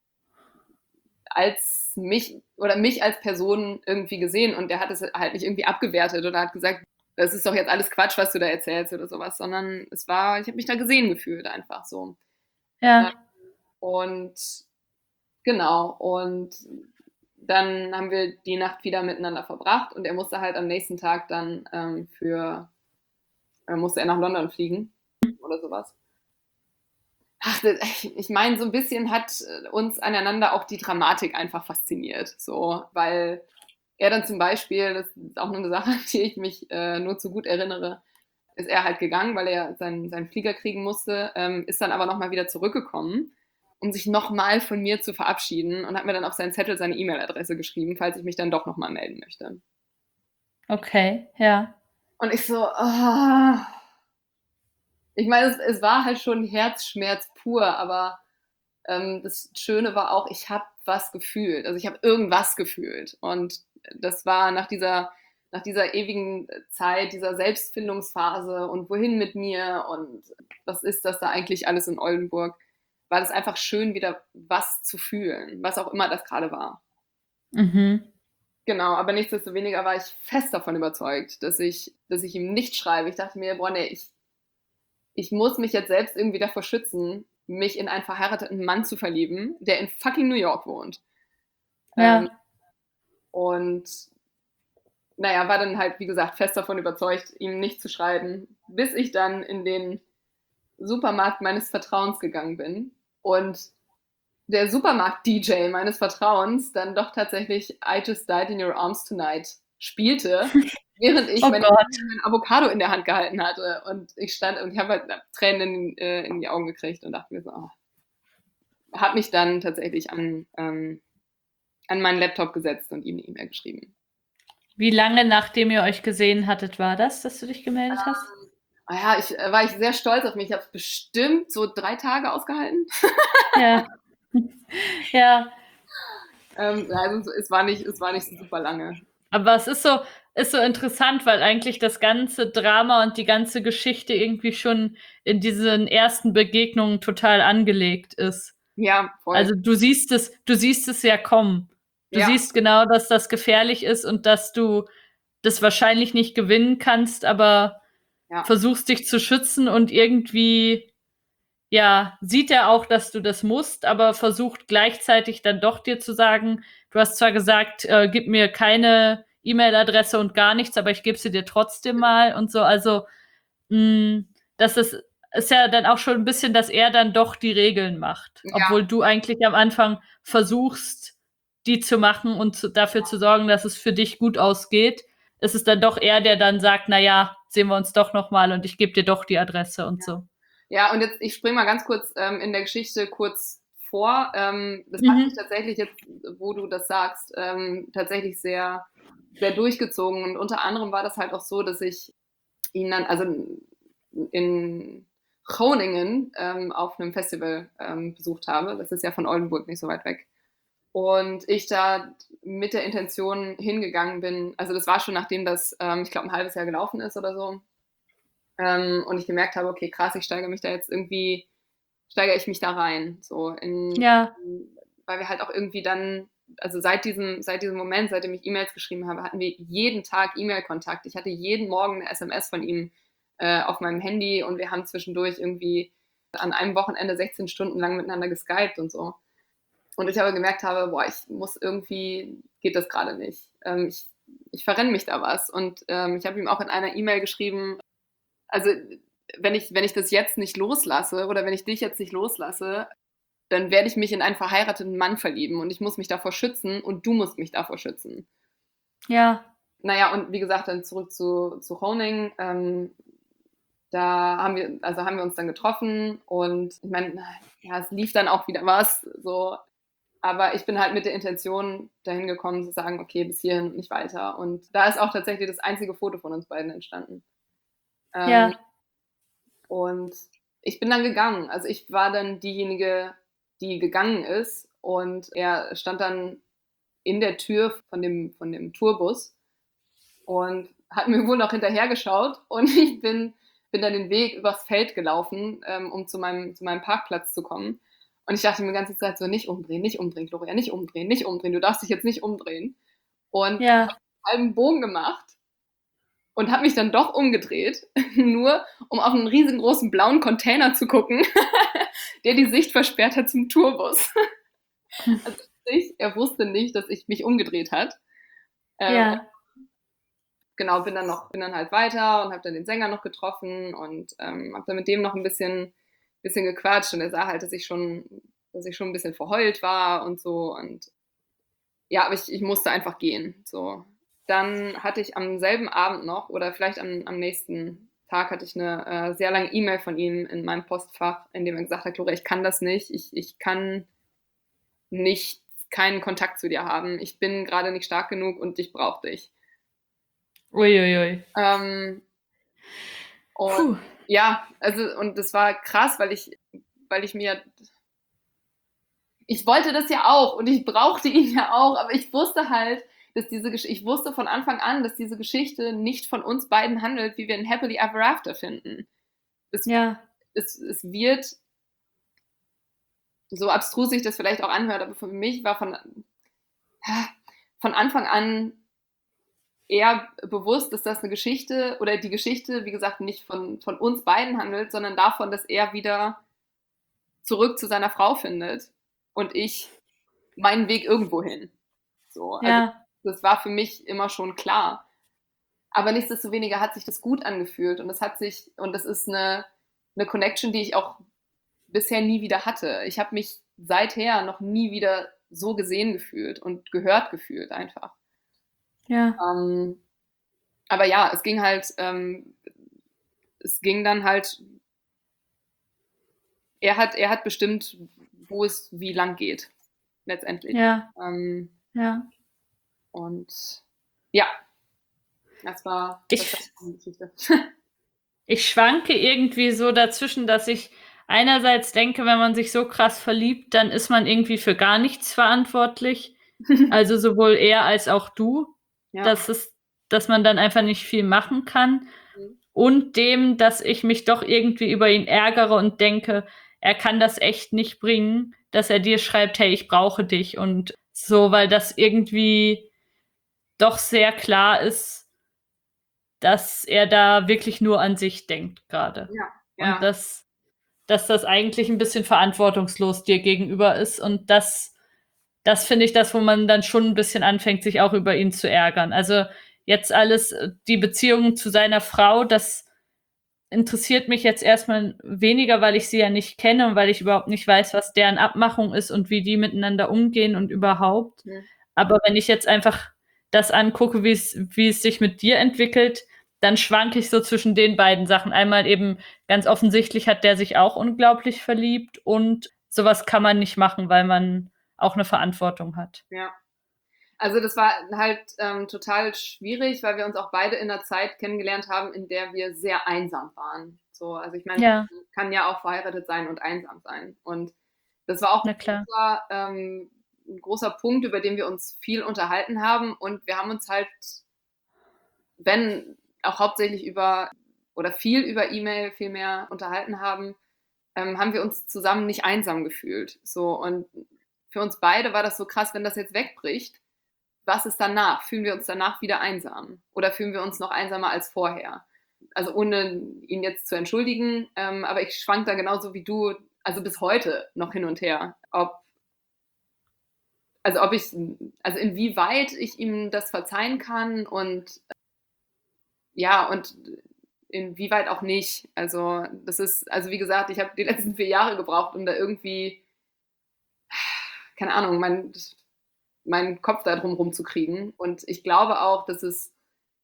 als mich oder mich als Person irgendwie gesehen und der hat es halt nicht irgendwie abgewertet oder hat gesagt, das ist doch jetzt alles Quatsch, was du da erzählst oder sowas, sondern es war, ich habe mich da gesehen gefühlt einfach so. Ja. Und genau, und dann haben wir die Nacht wieder miteinander verbracht und er musste halt am nächsten Tag dann ähm, für, äh, musste er nach London fliegen oder sowas. Ach, ich meine, so ein bisschen hat uns aneinander auch die Dramatik einfach fasziniert, so, weil er dann zum Beispiel, das ist auch nur eine Sache, an die ich mich äh, nur zu gut erinnere, ist er halt gegangen, weil er seinen, seinen Flieger kriegen musste, ähm, ist dann aber nochmal wieder zurückgekommen, um sich nochmal von mir zu verabschieden und hat mir dann auf seinen Zettel seine E-Mail-Adresse geschrieben, falls ich mich dann doch nochmal melden möchte. Okay, ja. Und ich so, oh. Ich meine, es, es war halt schon Herzschmerz pur, aber ähm, das Schöne war auch, ich habe was gefühlt. Also ich habe irgendwas gefühlt. Und das war nach dieser, nach dieser ewigen Zeit, dieser Selbstfindungsphase und wohin mit mir und was ist das da eigentlich alles in Oldenburg, war das einfach schön, wieder was zu fühlen, was auch immer das gerade war. Mhm. Genau, aber nichtsdestoweniger war ich fest davon überzeugt, dass ich, dass ich ihm nicht schreibe. Ich dachte mir, boah, nee, ich, ich muss mich jetzt selbst irgendwie davor schützen, mich in einen verheirateten Mann zu verlieben, der in fucking New York wohnt. Ja. Ähm, und naja, war dann halt, wie gesagt, fest davon überzeugt, ihm nicht zu schreiben, bis ich dann in den Supermarkt meines Vertrauens gegangen bin und der Supermarkt-D J meines Vertrauens dann doch tatsächlich I Just Died in Your Arms Tonight spielte, während ich Oh meine, Gott. mein Avocado in der Hand gehalten hatte. Und ich stand und ich habe halt Tränen in, äh, in die Augen gekriegt und dachte mir so, oh. Habe mich dann tatsächlich an, ähm, an meinen Laptop gesetzt und ihm eine E-Mail geschrieben. Wie lange nachdem ihr euch gesehen hattet, war das, dass du dich gemeldet hast? Ah ja, ich äh, war ich sehr stolz auf mich. Ich habe es bestimmt so drei Tage ausgehalten. Ja. Ja, Ähm, also es war nicht, es war nicht so super lange. aber es ist so, ist so interessant, weil eigentlich das ganze Drama und die ganze Geschichte irgendwie schon in diesen ersten Begegnungen total angelegt ist. Ja, voll. Also du siehst es, du siehst es ja kommen. Du Ja. siehst genau, dass das gefährlich ist und dass du das wahrscheinlich nicht gewinnen kannst, aber Ja. versuchst dich zu schützen und irgendwie, ja, sieht er auch, dass du das musst, aber versucht gleichzeitig dann doch dir zu sagen, du hast zwar gesagt, äh, gib mir keine E-Mail-Adresse und gar nichts, aber ich gebe sie dir trotzdem mal und so. Also, mh, das ist, ist ja dann auch schon ein bisschen, dass er dann doch die Regeln macht. Ja. Obwohl du eigentlich am Anfang versuchst, die zu machen und zu, dafür zu sorgen, dass es für dich gut ausgeht. Ist es dann doch er, der dann sagt, na ja, sehen wir uns doch noch mal und ich gebe dir doch die Adresse und so. Ja, und jetzt, ich springe mal ganz kurz ähm, in der Geschichte kurz vor. Ähm, das Mhm. hat sich tatsächlich jetzt, wo du das sagst, ähm, tatsächlich sehr, sehr durchgezogen. Und unter anderem war das halt auch so, dass ich ihn dann, also in Groningen ähm, auf einem Festival ähm, besucht habe. Das ist ja von Oldenburg nicht so weit weg. Und ich da mit der Intention hingegangen bin, also das war schon nachdem das, ähm, ich glaube, ein halbes Jahr gelaufen ist oder so. Ähm, und ich gemerkt habe, okay, krass, ich steigere mich da jetzt irgendwie, steigere ich mich da rein. So in, Ja. weil wir halt auch irgendwie dann, also seit diesem, seit diesem Moment, seitdem ich E-Mails geschrieben habe, hatten wir jeden Tag E-Mail-Kontakt. Ich hatte jeden Morgen eine S M S von ihm äh, auf meinem Handy und wir haben zwischendurch irgendwie an einem Wochenende sechzehn Stunden lang miteinander geskypt und so. Und ich aber gemerkt habe, boah, ich muss irgendwie, geht das gerade nicht. Ähm, ich, ich verrenne mich da was. Und ähm, ich habe ihm auch in einer E-Mail geschrieben, also wenn ich, wenn ich das jetzt nicht loslasse oder wenn ich dich jetzt nicht loslasse, dann werde ich mich in einen verheirateten Mann verlieben und ich muss mich davor schützen und du musst mich davor schützen. Ja. Naja, und wie gesagt, dann zurück zu, zu Groningen. Ähm, da haben wir, also haben wir uns dann getroffen und ich meine, ja, es lief dann auch wieder was, so. Aber ich bin halt mit der Intention dahin gekommen, zu sagen, okay, bis hierhin und nicht weiter. Und da ist auch tatsächlich das einzige Foto von uns beiden entstanden. Ähm, Ja. Und ich bin dann gegangen. Also ich war dann diejenige, die gegangen ist. Und er stand dann in der Tür von dem, von dem Tourbus und hat mir wohl noch hinterhergeschaut. Und ich bin, bin dann den Weg übers Feld gelaufen, ähm, um zu meinem, zu meinem Parkplatz zu kommen. Und ich dachte mir die ganze Zeit so, nicht umdrehen, nicht umdrehen, Gloria, nicht umdrehen, nicht umdrehen. Du darfst dich jetzt nicht umdrehen. Und Ja. habe einen halben Bogen gemacht und habe mich dann doch umgedreht, nur um auf einen riesengroßen blauen Container zu gucken, der die Sicht versperrt hat zum Tourbus. Also ich, er wusste nicht, dass ich mich umgedreht hat. Ähm, Ja. Genau, bin dann noch, bin dann halt weiter und habe dann den Sänger noch getroffen und ähm, habe dann mit dem noch ein bisschen, bisschen gequatscht und er sah halt, dass ich schon, dass ich schon ein bisschen verheult war und so und ja, aber ich, ich musste einfach gehen. So. Dann hatte ich am selben Abend noch oder vielleicht am, am nächsten Tag hatte ich eine äh, sehr lange E-Mail von ihm in meinem Postfach, in dem er gesagt hat, Gloria, ich kann das nicht, ich, ich kann nicht keinen Kontakt zu dir haben. Ich bin gerade nicht stark genug und ich brauche dich. Uiuiui. Ähm, und Puh. ja, also und das war krass, weil ich, weil ich mir, ich wollte das ja auch und ich brauchte ihn ja auch, aber ich wusste halt, dass diese Gesch- ich wusste von Anfang an, dass diese Geschichte nicht von uns beiden handelt, wie wir ein Happily Ever After finden. Es, Ja. es, es wird, so abstrus sich das vielleicht auch anhört, aber für mich war von, von Anfang an eher bewusst, dass das eine Geschichte oder die Geschichte, wie gesagt, nicht von, von uns beiden handelt, sondern davon, dass er wieder zurück zu seiner Frau findet und ich meinen Weg irgendwo hin. So, also Ja. das war für mich immer schon klar. Aber nichtsdestoweniger hat sich das gut angefühlt und das hat sich, und das ist eine, eine Connection, die ich auch bisher nie wieder hatte. Ich habe mich seither noch nie wieder so gesehen gefühlt und gehört gefühlt einfach. Ja. Ähm, aber ja, es ging halt, ähm, es ging dann halt, er hat, er hat bestimmt, wo es wie lang geht, letztendlich. Ja. Ähm, Ja. und ja, das war, Ich, das war eine Geschichte. ich schwanke irgendwie so dazwischen, dass ich einerseits denke, wenn man sich so krass verliebt, dann ist man irgendwie für gar nichts verantwortlich. Also sowohl er als auch du. Ja. Dass es, dass man dann einfach nicht viel machen kann. Mhm. Und dem, dass ich mich doch irgendwie über ihn ärgere und denke, er kann das echt nicht bringen, dass er dir schreibt, hey, ich brauche dich und so, weil das irgendwie doch sehr klar ist, dass er da wirklich nur an sich denkt gerade. Ja, Und ja, dass, dass das eigentlich ein bisschen verantwortungslos dir gegenüber ist. Und das, das finde ich das, wo man dann schon ein bisschen anfängt, sich auch über ihn zu ärgern. Also jetzt alles, äh, die Beziehung zu seiner Frau, das interessiert mich jetzt erstmal weniger, weil ich sie ja nicht kenne und weil ich überhaupt nicht weiß, was deren Abmachung ist und wie die miteinander umgehen und überhaupt. Mhm. Aber wenn ich jetzt einfach das angucke, wie es, wie es sich mit dir entwickelt, dann schwanke ich so zwischen den beiden Sachen. Einmal eben ganz offensichtlich hat der sich auch unglaublich verliebt und sowas kann man nicht machen, weil man auch eine Verantwortung hat. ja. Also das war halt ähm, total schwierig, weil wir uns auch beide in einer Zeit kennengelernt haben, in der wir sehr einsam waren. So, also ich meine, Ja, man kann ja auch verheiratet sein und einsam sein. Und das war auch na ein klar. großer, ähm, ein großer Punkt, über den wir uns viel unterhalten haben. Und wir haben uns halt, wenn auch hauptsächlich über oder viel über E-Mail viel mehr unterhalten haben, ähm, haben wir uns zusammen nicht einsam gefühlt. So, und für uns beide war das so krass, wenn das jetzt wegbricht, was ist danach? Fühlen wir uns danach wieder einsam? Oder fühlen wir uns noch einsamer als vorher? Also ohne ihn jetzt zu entschuldigen, ähm, aber ich schwank da genauso wie du, also bis heute noch hin und her, ob, also ob ich, also inwieweit ich ihm das verzeihen kann und ja, und inwieweit auch nicht. Also das ist, also wie gesagt, ich habe die letzten vier Jahre gebraucht, um da irgendwie, keine Ahnung, mein, meinen Kopf da drum rumzukriegen. Und ich glaube auch, dass es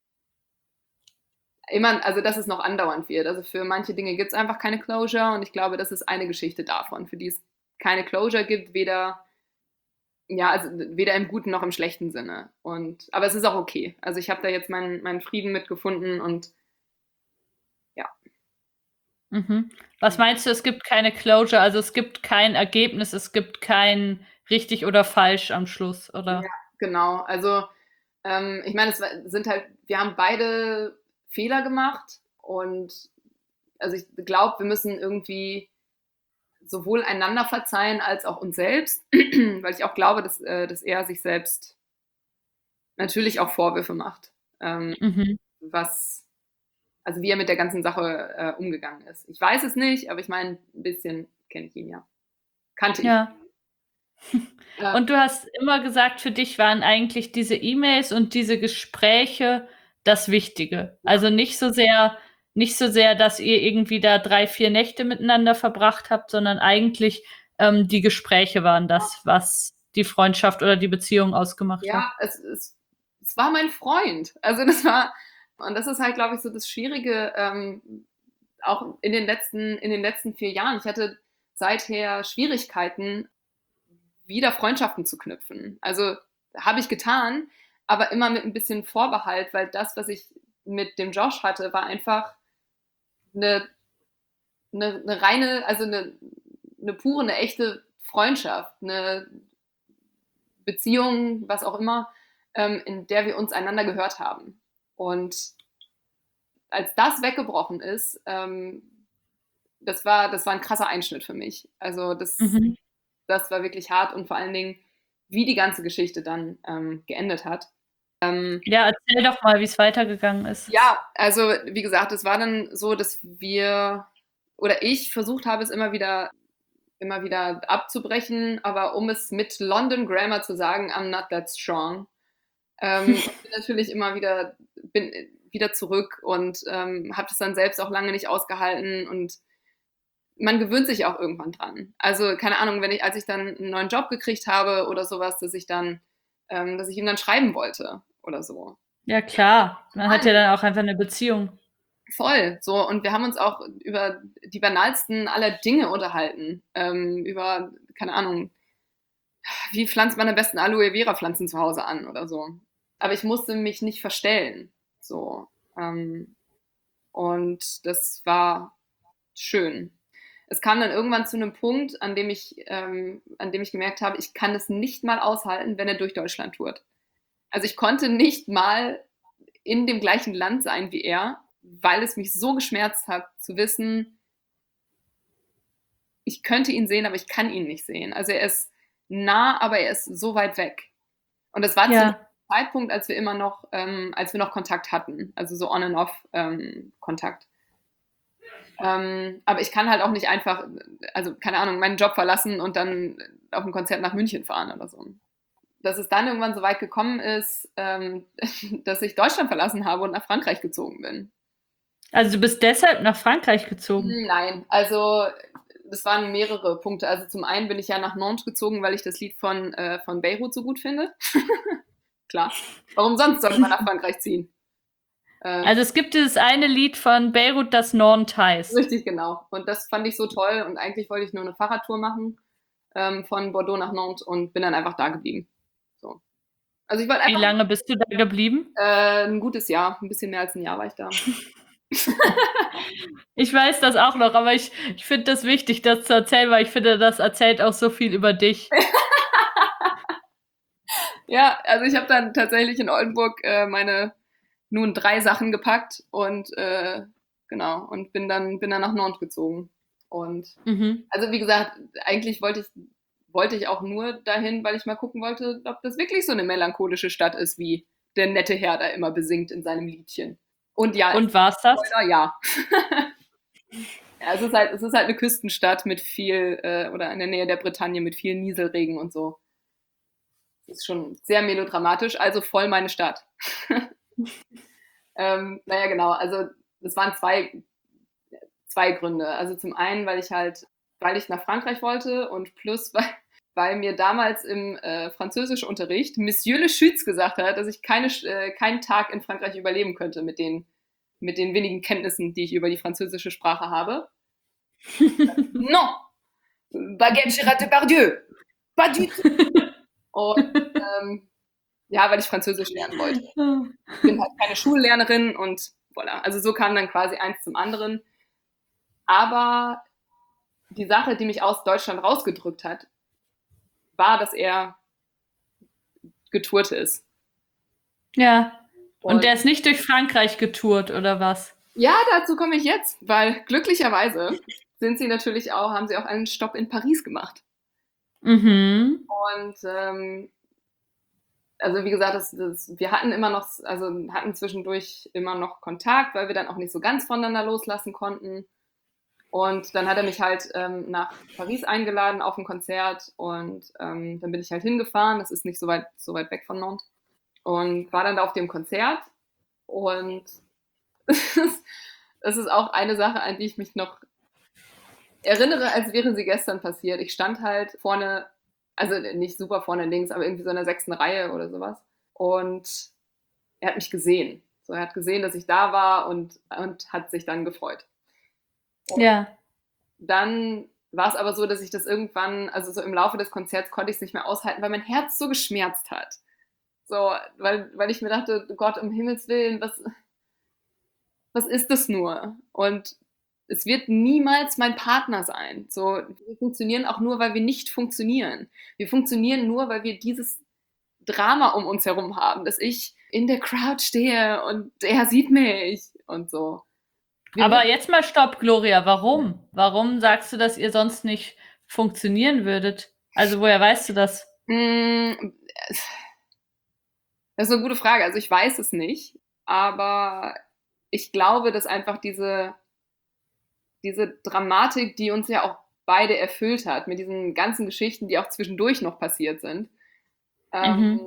immer, also dass es noch andauernd wird. Also für manche Dinge gibt es einfach keine Closure und ich glaube, das ist eine Geschichte davon, für die es keine Closure gibt, weder, ja, also weder im guten noch im schlechten Sinne. Und, aber es ist auch okay. Also ich habe da jetzt meinen, meinen Frieden mitgefunden und ja. Mhm. Was meinst du, es gibt keine Closure, also es gibt kein Ergebnis, es gibt kein richtig oder falsch am Schluss, oder? Ja, genau. Also ähm, ich meine, es sind halt, wir haben beide Fehler gemacht und also ich glaube, wir müssen irgendwie sowohl einander verzeihen als auch uns selbst, weil ich auch glaube, dass, äh, dass er sich selbst natürlich auch Vorwürfe macht, ähm, Mhm. was, also wie er mit der ganzen Sache äh, umgegangen ist. Ich weiß es nicht, aber ich meine, ein bisschen kenne ich ihn ja. Kannte ich. Ja. Äh, Und du hast immer gesagt, für dich waren eigentlich diese E-Mails und diese Gespräche das Wichtige. Also nicht so sehr, nicht so sehr, dass ihr irgendwie da drei, vier Nächte miteinander verbracht habt, sondern eigentlich ähm, die Gespräche waren das, was die Freundschaft oder die Beziehung ausgemacht hat. ja, es, es, es war mein Freund. Also das war, und das ist halt, glaube ich, so das Schwierige, ähm, auch in den letzten, in den letzten vier Jahren. Ich hatte seither Schwierigkeiten, wieder Freundschaften zu knüpfen. Also habe ich getan, aber immer mit ein bisschen Vorbehalt, weil das, was ich mit dem Josh hatte, war einfach eine, eine, eine reine, also eine, eine pure, eine echte Freundschaft, eine Beziehung, was auch immer, ähm, in der wir uns einander gehört haben. Und als das weggebrochen ist, ähm, das war, das war ein krasser Einschnitt für mich. Also das, Mhm. das war wirklich hart und vor allen Dingen, wie die ganze Geschichte dann ähm, geendet hat. Ähm, Ja, erzähl doch mal, wie es weitergegangen ist. ja, also wie gesagt, es war dann so, dass wir oder ich versucht habe, es immer wieder immer wieder abzubrechen, aber um es mit London Grammar zu sagen, I'm not that strong. Ähm, bin natürlich immer wieder, bin wieder zurück und ähm, habe das dann selbst auch lange nicht ausgehalten und man gewöhnt sich auch irgendwann dran. Also keine Ahnung, wenn ich, als ich dann einen neuen Job gekriegt habe oder sowas, dass ich dann, ähm, dass ich ihm dann schreiben wollte oder so. Ja, klar. Man hat ja dann auch einfach eine Beziehung. Voll, so. Und wir haben uns auch über die banalsten aller Dinge unterhalten. Ähm, über, keine Ahnung, wie pflanzt man am besten Aloe Vera Pflanzen zu Hause an oder so. Aber ich musste mich nicht verstellen. So. Ähm, und das war schön. Es kam dann irgendwann zu einem Punkt, an dem ich, ähm, an dem ich gemerkt habe, ich kann es nicht mal aushalten, wenn er durch Deutschland tourt. Also ich konnte nicht mal in dem gleichen Land sein wie er, weil es mich so geschmerzt hat, zu wissen, ich könnte ihn sehen, aber ich kann ihn nicht sehen. Also er ist nah, aber er ist so weit weg. Und das war ja. zu einem Zeitpunkt, als wir immer noch, ähm, als wir noch Kontakt hatten, also so on and off ähm, Kontakt. Ähm, aber ich kann halt auch nicht einfach, also keine Ahnung, meinen Job verlassen und dann auf ein Konzert nach München fahren oder so. Dass es dann irgendwann so weit gekommen ist, ähm, dass ich Deutschland verlassen habe und nach Frankreich gezogen bin. Also du bist deshalb nach Frankreich gezogen? Nein, also das waren mehrere Punkte. Also zum einen bin ich ja nach Nantes gezogen, weil ich das Lied von, äh, von Beirut so gut finde. Klar. Warum sonst sollte man nach Frankreich ziehen? Äh, also es gibt dieses eine Lied von Beirut, das Nantes heißt. Richtig, genau. Und das fand ich so toll und eigentlich wollte ich nur eine Fahrradtour machen ähm, von Bordeaux nach Nantes und bin dann einfach da geblieben. So. Also ich wollte einfach, Wie lange bist du da geblieben? Äh, ein gutes Jahr, ein bisschen mehr als ein Jahr war ich da. Ich weiß das auch noch, aber ich, ich finde das wichtig, das zu erzählen, weil ich finde, das erzählt auch so viel über dich. Ja, also ich habe dann tatsächlich in Oldenburg äh, meine nun drei Sachen gepackt und äh, genau und bin dann bin dann nach Nantes gezogen. Und mhm. also wie gesagt, eigentlich wollte ich wollte ich auch nur dahin, weil ich mal gucken wollte, ob das wirklich so eine melancholische Stadt ist, wie der nette Herr da immer besingt in seinem Liedchen. Und ja, und war's das? Spoiler, ja. Ja, es ist halt, es ist halt eine Küstenstadt mit viel, äh, oder in der Nähe der Bretagne mit viel Nieselregen und so. Das ist schon sehr melodramatisch, also voll meine Stadt. ähm, naja, genau, also das waren zwei, zwei Gründe. Also zum einen, weil ich halt, weil ich nach Frankreich wollte und plus, weil, weil mir damals im äh, Französischunterricht Monsieur Le Schütz gesagt hat, dass ich keine, äh, keinen Tag in Frankreich überleben könnte mit den, mit den wenigen Kenntnissen, die ich über die französische Sprache habe. Non! Baguette Gérard Depardieu! Pas du tout! Und ähm, ja, weil ich Französisch lernen wollte. Ich bin halt keine Schullernerin und voilà. Also so kam dann quasi eins zum anderen. Aber die Sache, die mich aus Deutschland rausgedrückt hat, war, dass er getourt ist. Ja. Und, und der ist nicht durch Frankreich getourt, oder was? Ja, dazu komme ich jetzt, weil glücklicherweise sind sie natürlich auch, haben sie auch einen Stopp in Paris gemacht. Mhm. Und ähm, also wie gesagt, das, das, wir hatten immer noch, also hatten zwischendurch immer noch Kontakt, weil wir dann auch nicht so ganz voneinander loslassen konnten. Und dann hat er mich halt ähm, nach Paris eingeladen auf ein Konzert und ähm, dann bin ich halt hingefahren. Das ist nicht so weit, so weit weg von Nantes. Und war dann da auf dem Konzert. Und das ist auch eine Sache, an die ich mich noch erinnere, als wäre sie gestern passiert. Ich stand halt vorne, also nicht super vorne links, aber irgendwie so in der sechsten Reihe oder sowas. Und er hat mich gesehen. So, er hat gesehen, dass ich da war und, und hat sich dann gefreut. Und ja. Dann war es aber so, dass ich das irgendwann, also so im Laufe des Konzerts konnte ich es nicht mehr aushalten, weil mein Herz so geschmerzt hat. So, weil, weil ich mir dachte, Gott, um Himmels Willen, was, was ist das nur? Und es wird niemals mein Partner sein. So, wir funktionieren auch nur, weil wir nicht funktionieren. Wir funktionieren nur, weil wir dieses Drama um uns herum haben, dass ich in der Crowd stehe und er sieht mich und so. Wir Aber jetzt mal stopp, Gloria. Warum? Warum sagst du, dass ihr sonst nicht funktionieren würdet? Also woher weißt du das? Das ist eine gute Frage. Also ich weiß es nicht, aber ich glaube, dass einfach diese, diese Dramatik, die uns ja auch beide erfüllt hat, mit diesen ganzen Geschichten, die auch zwischendurch noch passiert sind, ähm, Mhm.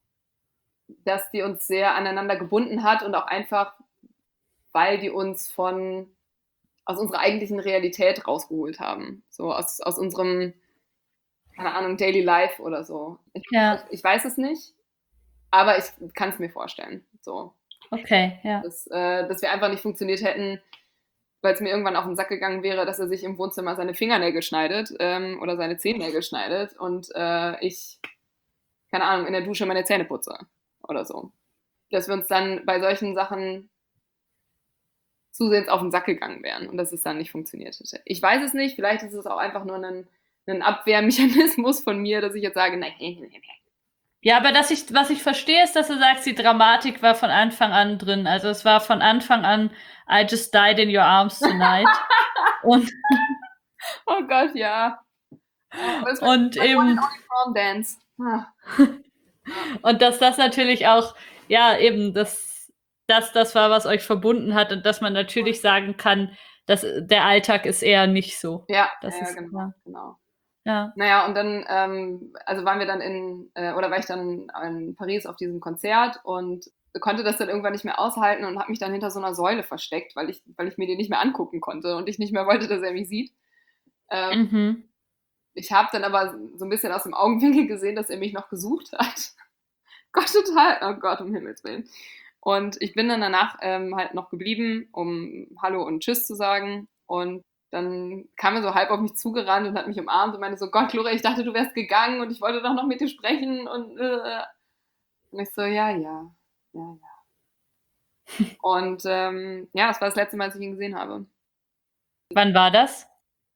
dass die uns sehr aneinander gebunden hat und auch einfach, weil die uns von aus unserer eigentlichen Realität rausgeholt haben. So aus, aus unserem, keine Ahnung, Daily Life oder so. Ich, Ja, ich, ich weiß es nicht, aber ich kann es mir vorstellen. So, okay, ja. dass, äh, dass wir einfach nicht funktioniert hätten, weil es mir irgendwann auf den Sack gegangen wäre, dass er sich im Wohnzimmer seine Fingernägel schneidet ähm, oder seine Zehennägel schneidet und äh, ich, keine Ahnung, in der Dusche meine Zähne putze oder so. Dass wir uns dann bei solchen Sachen zusehends auf den Sack gegangen wären und dass es dann nicht funktioniert hätte. Ich weiß es nicht, vielleicht ist es auch einfach nur ein, ein Abwehrmechanismus von mir, dass ich jetzt sage, nein, nein, nein, nein. Ja, aber dass ich, was ich verstehe, ist, dass du sagst, die Dramatik war von Anfang an drin. Also es war von Anfang an, I just died in your arms tonight. und, Oh Gott, ja. Aber es war und my one and eben, only prom dance. Ah. und dass das natürlich auch, ja, eben, dass das das war, was euch verbunden hat und dass man natürlich sagen kann, dass der Alltag ist eher nicht so. Ja, Das ja, ist genau, klar. genau. Ja. Naja, und dann, ähm, also waren wir dann in, äh, oder war ich dann in Paris auf diesem Konzert und konnte das dann irgendwann nicht mehr aushalten und habe mich dann hinter so einer Säule versteckt, weil ich, weil ich mir den nicht mehr angucken konnte und ich nicht mehr wollte, dass er mich sieht. Ähm, Mhm. Ich habe dann aber so ein bisschen aus dem Augenwinkel gesehen, dass er mich noch gesucht hat. Gott, total. Oh Gott, um Himmels Willen. Und ich bin dann danach ähm, halt noch geblieben, um Hallo und Tschüss zu sagen. Und dann kam er so halb auf mich zugerannt und hat mich umarmt und meinte so, Gott, Gloria, ich dachte, du wärst gegangen und ich wollte doch noch mit dir sprechen. Und, äh. und ich so, ja, ja, ja, ja. Und ähm, ja, das war das letzte Mal, als ich ihn gesehen habe. Wann war das?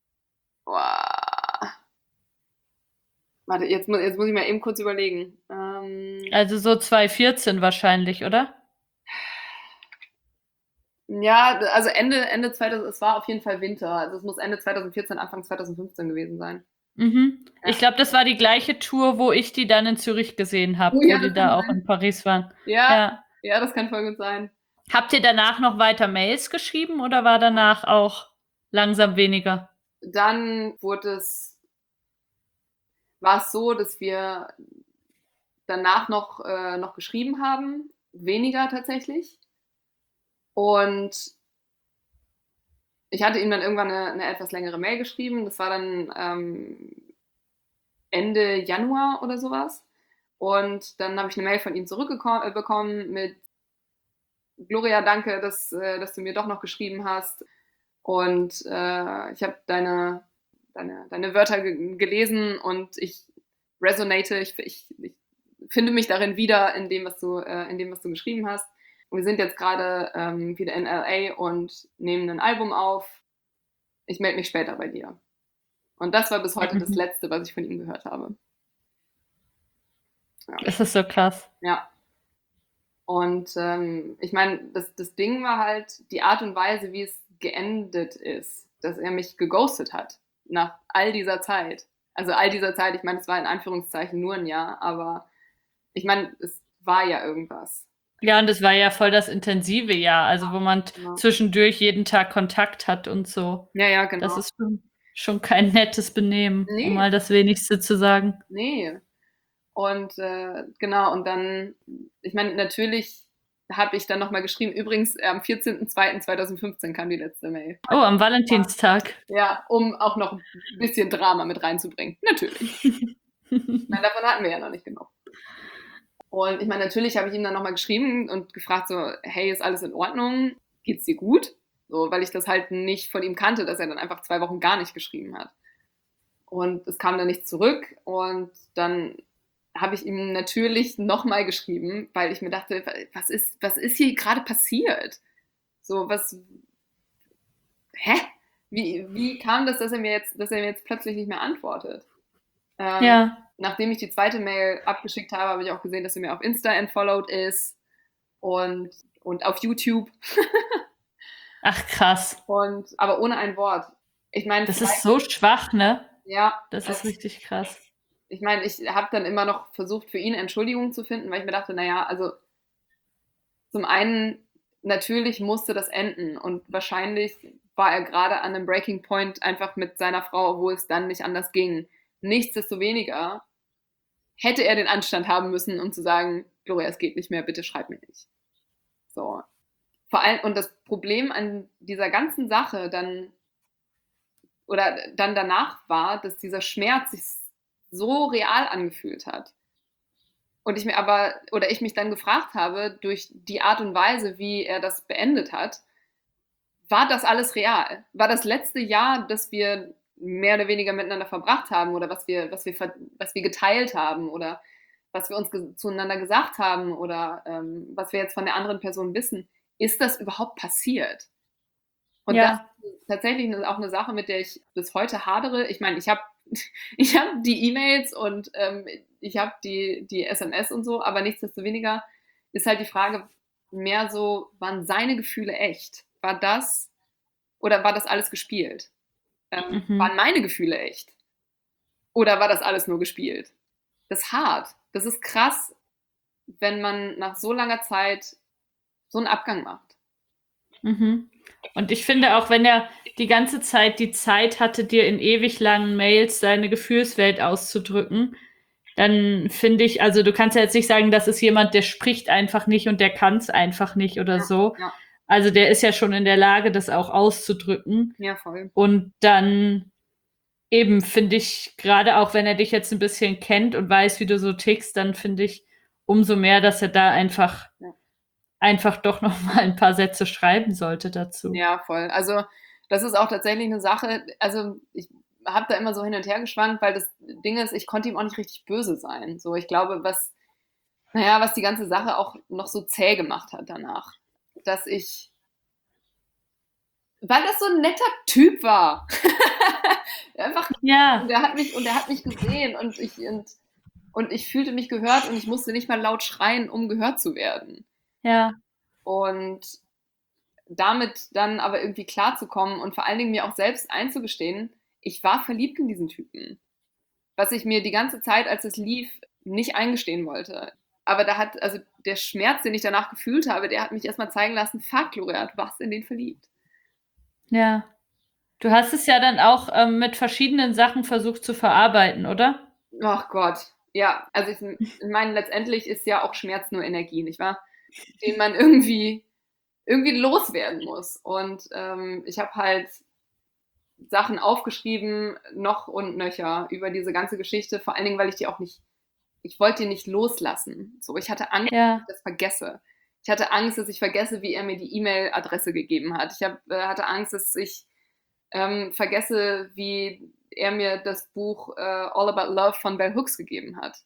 Boah. Warte, jetzt muss, jetzt muss ich mal eben kurz überlegen. Ähm, Also so zwanzig vierzehn wahrscheinlich, oder? ja, also Ende, Ende zweitausend, es war auf jeden Fall Winter. Also es muss Ende zwanzig vierzehn, Anfang zwanzig fünfzehn gewesen sein. Mhm. Ja. Ich glaube, das war die gleiche Tour, wo ich die dann in Zürich gesehen habe, Oh wo ja, die das kann da auch sein. in Paris waren. Ja, Ja. ja, das kann voll gut sein. Habt ihr danach noch weiter Mails geschrieben oder war danach auch langsam weniger? Dann wurde es, war es so, dass wir danach noch, äh, noch geschrieben haben, weniger tatsächlich. Und ich hatte ihm dann irgendwann eine, eine etwas längere Mail geschrieben. Das war dann ähm, Ende Januar oder sowas. Und dann habe ich eine Mail von ihm zurückbekommen mit Gloria, danke, dass, äh, dass du mir doch noch geschrieben hast. Und äh, ich habe deine, deine, deine Wörter ge gelesen und ich resonate, ich, ich, ich finde mich darin wieder in dem, was du, äh, in dem, was du geschrieben hast. Und wir sind jetzt gerade ähm, wieder in L A und nehmen ein Album auf. Ich melde mich später bei dir. Und das war bis heute Mhm. das Letzte, was ich von ihm gehört habe. Ja. Das ist so krass. Ja. Und ähm, ich meine, das, das Ding war halt die Art und Weise, wie es geendet ist, dass er mich geghostet hat nach all dieser Zeit. Also all dieser Zeit, ich meine, es war in Anführungszeichen nur ein Jahr, aber ich meine, es war ja irgendwas. Ja, und es war ja voll das intensive Jahr, also wo man Genau. zwischendurch jeden Tag Kontakt hat und so. Ja, ja, genau. Das ist schon, schon kein nettes Benehmen, Nee. um mal das Wenigste zu sagen. Nee. Und äh, genau, und dann, ich meine, natürlich habe ich dann nochmal geschrieben, übrigens am vierzehnten zweiten zweitausendfünfzehn kam die letzte Mail. Oh, am Valentinstag. Ja, um auch noch ein bisschen Drama mit reinzubringen. Natürlich. Ich meine, davon hatten wir ja noch nicht genug. Und ich meine, natürlich habe ich ihm dann nochmal geschrieben und gefragt so, hey, ist alles in Ordnung? Geht's dir gut? So, weil ich das halt nicht von ihm kannte, dass er dann einfach zwei Wochen gar nicht geschrieben hat. Und es kam dann nichts zurück und dann habe ich ihm natürlich nochmal geschrieben, weil ich mir dachte, was ist, was ist hier gerade passiert? So, was, hä? Wie, wie kam das, dass er mir jetzt, dass er mir jetzt plötzlich nicht mehr antwortet? Ähm, Ja. Nachdem ich die zweite Mail abgeschickt habe, habe ich auch gesehen, dass er mir auf Insta entfollowed ist und, und auf YouTube. Ach, krass. Und, aber ohne ein Wort. Ich meine, Das ist so schwach, ne? ja, Das ist richtig krass. ich meine, ich habe dann immer noch versucht, für ihn Entschuldigung zu finden, weil ich mir dachte, naja, also zum einen, natürlich musste das enden und wahrscheinlich war er gerade an einem Breaking Point einfach mit seiner Frau, wo es dann nicht anders ging. Nichtsdestoweniger hätte er den Anstand haben müssen, um zu sagen, Gloria, es geht nicht mehr, bitte schreib mir nicht. So. Vor allem, und das Problem an dieser ganzen Sache dann, oder dann danach war, dass dieser Schmerz sich so real angefühlt hat. Und ich mir aber, oder ich mich dann gefragt habe, durch die Art und Weise, wie er das beendet hat, war das alles real? War das letzte Jahr, das wir mehr oder weniger miteinander verbracht haben oder was wir, was wir, was wir geteilt haben oder was wir uns ge- zueinander gesagt haben oder ähm, was wir jetzt von der anderen Person wissen, ist das überhaupt passiert? Und Ja. das ist tatsächlich auch eine Sache, mit der ich bis heute hadere. Ich meine, ich habe ich hab die E-Mails und ähm, ich habe die, die S M S und so, aber nichtsdestoweniger ist halt die Frage mehr so, waren seine Gefühle echt? War das, oder war das alles gespielt? Ähm, Mhm. Waren meine Gefühle echt? Oder war das alles nur gespielt? Das ist hart. Das ist krass, wenn man nach so langer Zeit so einen Abgang macht. Mhm. Und ich finde auch, wenn er die ganze Zeit die Zeit hatte, dir in ewig langen Mails seine Gefühlswelt auszudrücken, dann finde ich, also du kannst ja jetzt nicht sagen, das ist jemand, der spricht einfach nicht und der kann es einfach nicht oder Ja, so. ja. Also der ist ja schon in der Lage, das auch auszudrücken. Ja, voll. Und dann eben finde ich, gerade auch wenn er dich jetzt ein bisschen kennt und weiß, wie du so tickst, dann finde ich umso mehr, dass er da einfach, Ja. einfach doch noch mal ein paar Sätze schreiben sollte dazu. Ja, voll. Also das ist auch tatsächlich eine Sache, also ich habe da immer so hin und her geschwankt, weil das Ding ist, ich konnte ihm auch nicht richtig böse sein. So, ich glaube, was, naja, was die ganze Sache auch noch so zäh gemacht hat danach, dass ich, weil das so ein netter Typ war. Einfach, Ja, und der hat mich, und der hat mich gesehen und ich, und, und ich fühlte mich gehört und ich musste nicht mal laut schreien, um gehört zu werden. ja, Und damit dann aber irgendwie klarzukommen und vor allen Dingen mir auch selbst einzugestehen, ich war verliebt in diesen Typen. Was ich mir die ganze Zeit, als es lief, nicht eingestehen wollte. Aber da hat, also der Schmerz, den ich danach gefühlt habe, der hat mich erstmal zeigen lassen, fuck, Gloria, du warst in den verliebt. ja. Du hast es ja dann auch ähm, mit verschiedenen Sachen versucht zu verarbeiten, oder? Ach Gott. Ja, also ich, ich meine, letztendlich ist ja auch Schmerz nur Energie, nicht wahr? Den man irgendwie, irgendwie loswerden muss. Und ähm, ich habe halt Sachen aufgeschrieben, noch und nöcher, über diese ganze Geschichte, vor allen Dingen, weil ich die auch nicht, ich wollte die nicht loslassen. So, ich hatte Angst, Ja, dass ich das vergesse. Ich hatte Angst, dass ich vergesse, wie er mir die E-Mail-Adresse gegeben hat. Ich hab, äh, hatte Angst, dass ich ähm, vergesse, wie er mir das Buch äh, All About Love von Bell Hooks gegeben hat.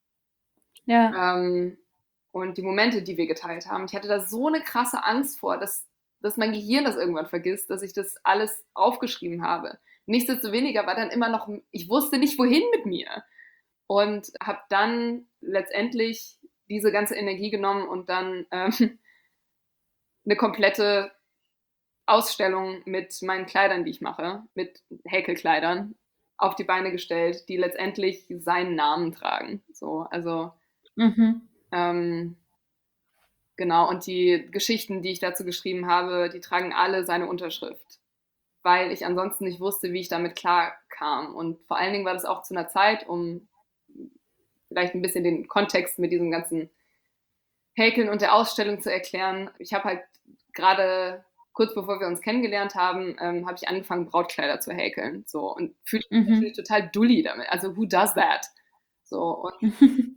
ja, Ähm, und die Momente, die wir geteilt haben. Ich hatte da so eine krasse Angst vor, dass, dass mein Gehirn das irgendwann vergisst, dass ich das alles aufgeschrieben habe. Nichtsdestoweniger war dann immer noch, ich wusste nicht, wohin mit mir. Und habe dann letztendlich diese ganze Energie genommen und dann ähm, eine komplette Ausstellung mit meinen Kleidern, die ich mache, mit Häkelkleidern, auf die Beine gestellt, die letztendlich seinen Namen tragen. So, also mhm. ähm, genau, und die Geschichten, die ich dazu geschrieben habe, die tragen alle seine Unterschrift, weil ich ansonsten nicht wusste, wie ich damit klarkam. Und vor allen Dingen war das auch zu einer Zeit, um vielleicht ein bisschen den Kontext mit diesem ganzen Häkeln und der Ausstellung zu erklären. Ich habe halt gerade kurz bevor wir uns kennengelernt haben, ähm, habe ich angefangen, Brautkleider zu häkeln. So, und fühlte mich Mhm. natürlich total dully damit. Also, who does that? So, und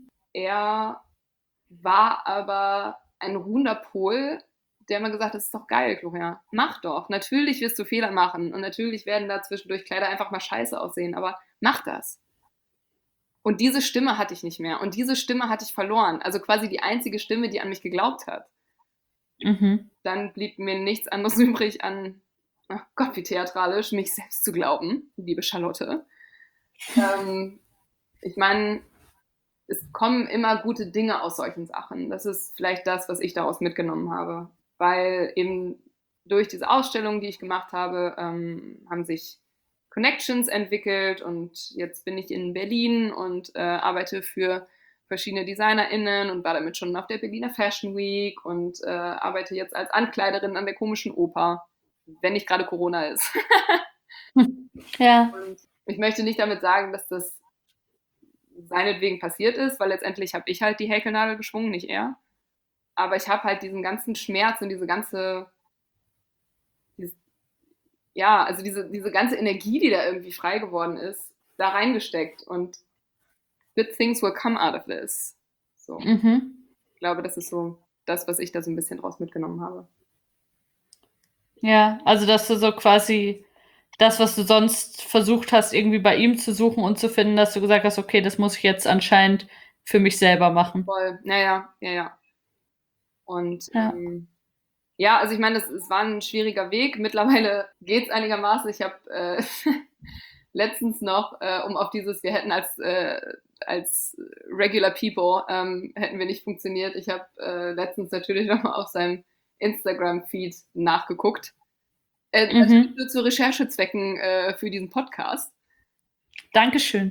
er war aber ein ruhender Pol, der immer gesagt hat, das ist doch geil, Gloria. Mach doch. Natürlich wirst du Fehler machen und natürlich werden da zwischendurch Kleider einfach mal scheiße aussehen, aber mach das. Und diese Stimme hatte ich nicht mehr. Und diese Stimme hatte ich verloren. Also quasi die einzige Stimme, die an mich geglaubt hat. Mhm. Dann blieb mir nichts anderes übrig, an, ach Gott, wie theatralisch, mich selbst zu glauben, liebe Charlotte. ähm, ich meine, es kommen immer gute Dinge aus solchen Sachen. Das ist vielleicht das, was ich daraus mitgenommen habe. Weil eben durch diese Ausstellung, die ich gemacht habe, ähm, haben sich Connections entwickelt und jetzt bin ich in Berlin und äh, arbeite für verschiedene DesignerInnen und war damit schon auf der Berliner Fashion Week und äh, arbeite jetzt als Ankleiderin an der Komischen Oper. wenn nicht gerade Corona ist. Ja. Und ich möchte nicht damit sagen, dass das seinetwegen passiert ist, weil letztendlich habe ich halt die Häkelnadel geschwungen, nicht er. Aber ich habe halt diesen ganzen Schmerz und diese ganze, dieses, ja, also diese, diese ganze Energie, die da irgendwie frei geworden ist, da reingesteckt. Und good things will come out of this. So. Mhm. Ich glaube, das ist so das, was ich da so ein bisschen draus mitgenommen habe. Ja, also dass du so quasi das, was du sonst versucht hast, irgendwie bei ihm zu suchen und zu finden, dass du gesagt hast, okay, das muss ich jetzt anscheinend für mich selber machen. Voll, naja, ja, ja. Und Ja. ähm, ja, also ich meine, es, es war ein schwieriger Weg. Mittlerweile geht es einigermaßen. Ich habe äh, letztens noch, äh, um auf dieses, wir hätten als, äh, als regular people, ähm, hätten wir nicht funktioniert. Ich habe äh, letztens natürlich nochmal auf seinem Instagram-Feed nachgeguckt. Äh, Mhm. Natürlich nur zu Recherchezwecken äh, für diesen Podcast. Dankeschön.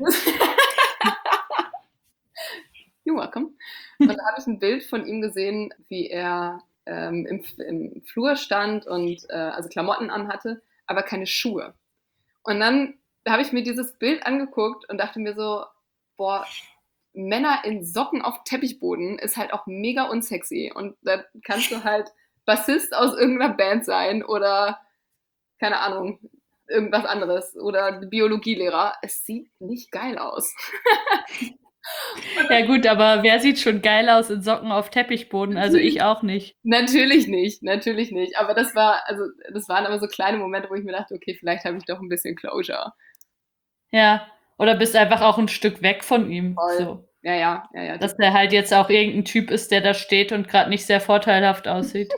You're welcome. Und da habe ich ein Bild von ihm gesehen, wie er ähm, im, im Flur stand und äh, also Klamotten anhatte, aber keine Schuhe. Und dann habe ich mir dieses Bild angeguckt und dachte mir so, boah, Männer in Socken auf Teppichboden ist halt auch mega unsexy. Und da kannst du halt Bassist aus irgendeiner Band sein oder, keine Ahnung, irgendwas anderes oder Biologielehrer. Es sieht nicht geil aus. Ja gut, aber wer sieht schon geil aus in Socken auf Teppichboden? Also ich auch nicht. Natürlich nicht, natürlich nicht. Aber das war, also das waren aber so kleine Momente, wo ich mir dachte, okay, vielleicht habe ich doch ein bisschen Closure. Ja, oder bist einfach auch ein Stück weg von ihm. Voll. So. Ja, ja, ja, ja. Dass der halt jetzt auch irgendein Typ ist, der da steht und gerade nicht sehr vorteilhaft aussieht.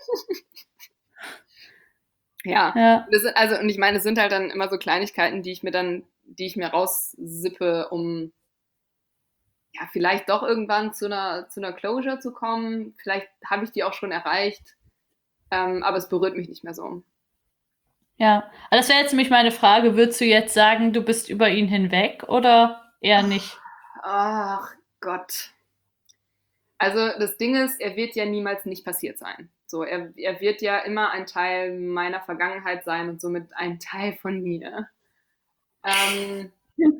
Ja. Ja. Das sind, also, und ich meine, es sind halt dann immer so Kleinigkeiten, die ich mir dann, die ich mir raussippe, um ja, vielleicht doch irgendwann zu einer, zu einer Closure zu kommen. Vielleicht habe ich die auch schon erreicht, ähm, aber es berührt mich nicht mehr so. Ja, aber das wäre jetzt nämlich meine Frage. Würdest du jetzt sagen, du bist über ihn hinweg oder eher nicht? Ach Gott. Also das Ding ist, er wird ja niemals nicht passiert sein. So, er, er wird ja immer ein Teil meiner Vergangenheit sein und somit ein Teil von mir. Ähm,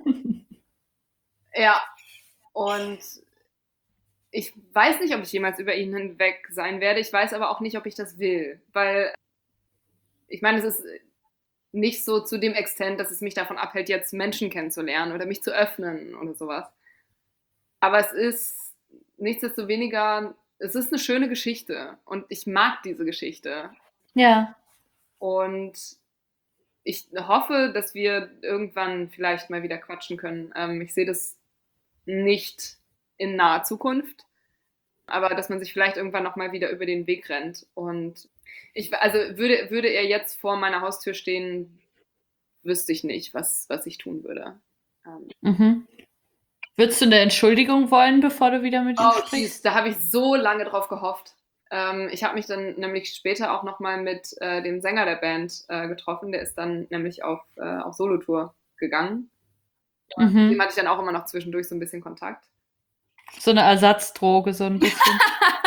ja, und ich weiß nicht, ob ich jemals über ihn hinweg sein werde. Ich weiß aber auch nicht, ob ich das will, weil ich meine, es ist nicht so zu dem Extent, dass es mich davon abhält, jetzt Menschen kennenzulernen oder mich zu öffnen oder sowas. Aber es ist nichtsdestoweniger, es ist eine schöne Geschichte und ich mag diese Geschichte. Ja. Und ich hoffe, dass wir irgendwann vielleicht mal wieder quatschen können. Ähm, ich sehe das nicht in naher Zukunft, aber dass man sich vielleicht irgendwann noch mal wieder über den Weg rennt. Und ich, also würde, würde er jetzt vor meiner Haustür stehen, wüsste ich nicht, was, was ich tun würde. Ähm, Mhm. Würdest du eine Entschuldigung wollen, bevor du wieder mit ihm oh, sprichst? geez, da habe ich so lange drauf gehofft. Ähm, ich habe mich dann nämlich später auch noch mal mit äh, dem Sänger der Band äh, getroffen. Der ist dann nämlich auf, äh, auf Solotour gegangen. Und Mhm. mit dem hatte ich dann auch immer noch zwischendurch so ein bisschen Kontakt. So eine Ersatzdroge, so ein bisschen.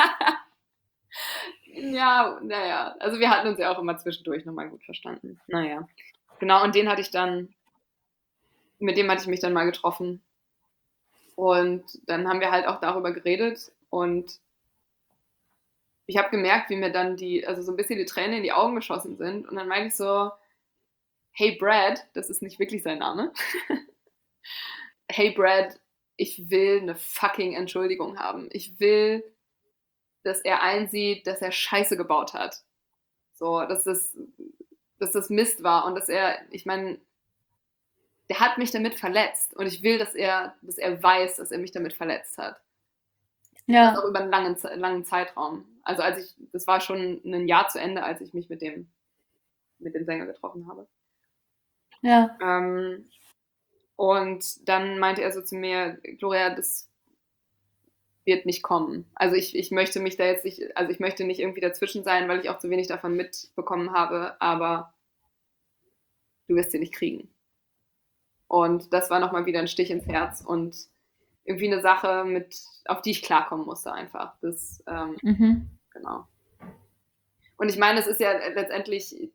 Ja, naja. Also wir hatten uns ja auch immer zwischendurch nochmal gut verstanden. Naja. Genau, und den hatte ich dann, mit dem hatte ich mich dann mal getroffen. Und dann haben wir halt auch darüber geredet und ich habe gemerkt, wie mir dann die, also so ein bisschen die Tränen in die Augen geschossen sind. Und dann meinte ich so, hey Brad, das ist nicht wirklich sein Name. Hey Brad, ich will eine fucking Entschuldigung haben. Ich will, dass er einsieht, dass er Scheiße gebaut hat. So, dass das, dass das Mist war und dass er, ich meine, der hat mich damit verletzt und ich will, dass er, dass er weiß, dass er mich damit verletzt hat. Ja. Das auch über einen langen, langen Zeitraum. Also als ich, das war schon ein Jahr zu Ende, als ich mich mit dem, mit dem Sänger getroffen habe. Ja. Ähm, und dann meinte er so zu mir, Gloria, das wird nicht kommen. Also ich, ich möchte mich da jetzt nicht, also ich möchte nicht irgendwie dazwischen sein, weil ich auch zu wenig davon mitbekommen habe, aber du wirst sie nicht kriegen. Und das war nochmal wieder ein Stich ins Herz und irgendwie eine Sache, mit, auf die ich klarkommen musste einfach. Das, ähm, Mhm. genau. Und ich meine, es ist ja letztendlich, ich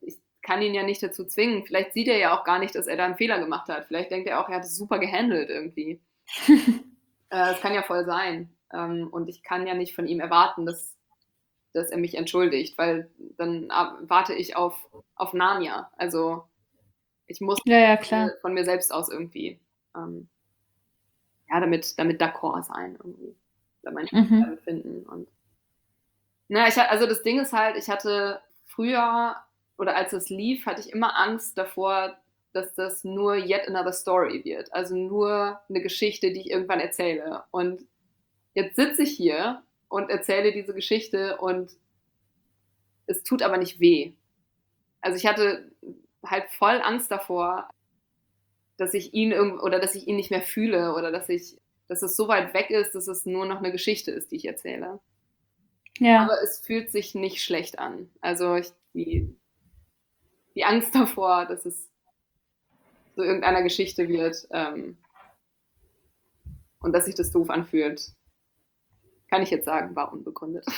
kann ihn ja nicht dazu zwingen. Vielleicht sieht er ja auch gar nicht, dass er da einen Fehler gemacht hat. Vielleicht denkt er auch, er hat es super gehandelt irgendwie. äh, das kann ja voll sein. Ähm, und ich kann ja nicht von ihm erwarten, dass, dass er mich entschuldigt, weil dann ab, warte ich auf, auf Narnia. Also ich muss Ja, ja, klar. von mir selbst aus irgendwie ähm, ja, damit, damit d'accord sein irgendwie. Da meine Mhm. damit finden. Und na, ich, also das Ding ist halt, ich hatte früher oder als es lief, hatte ich immer Angst davor, dass das nur yet another story wird. Also nur eine Geschichte, die ich irgendwann erzähle. Und jetzt sitze ich hier und erzähle diese Geschichte und es tut aber nicht weh. Also ich hatte halt voll Angst davor, dass ich ihn irgend oder dass ich ihn nicht mehr fühle oder dass ich, dass es so weit weg ist, dass es nur noch eine Geschichte ist, die ich erzähle. Ja. Aber es fühlt sich nicht schlecht an. Also ich, die, die Angst davor, dass es zu irgendeiner Geschichte wird ähm, und dass sich das doof anfühlt, kann ich jetzt sagen, war unbegründet.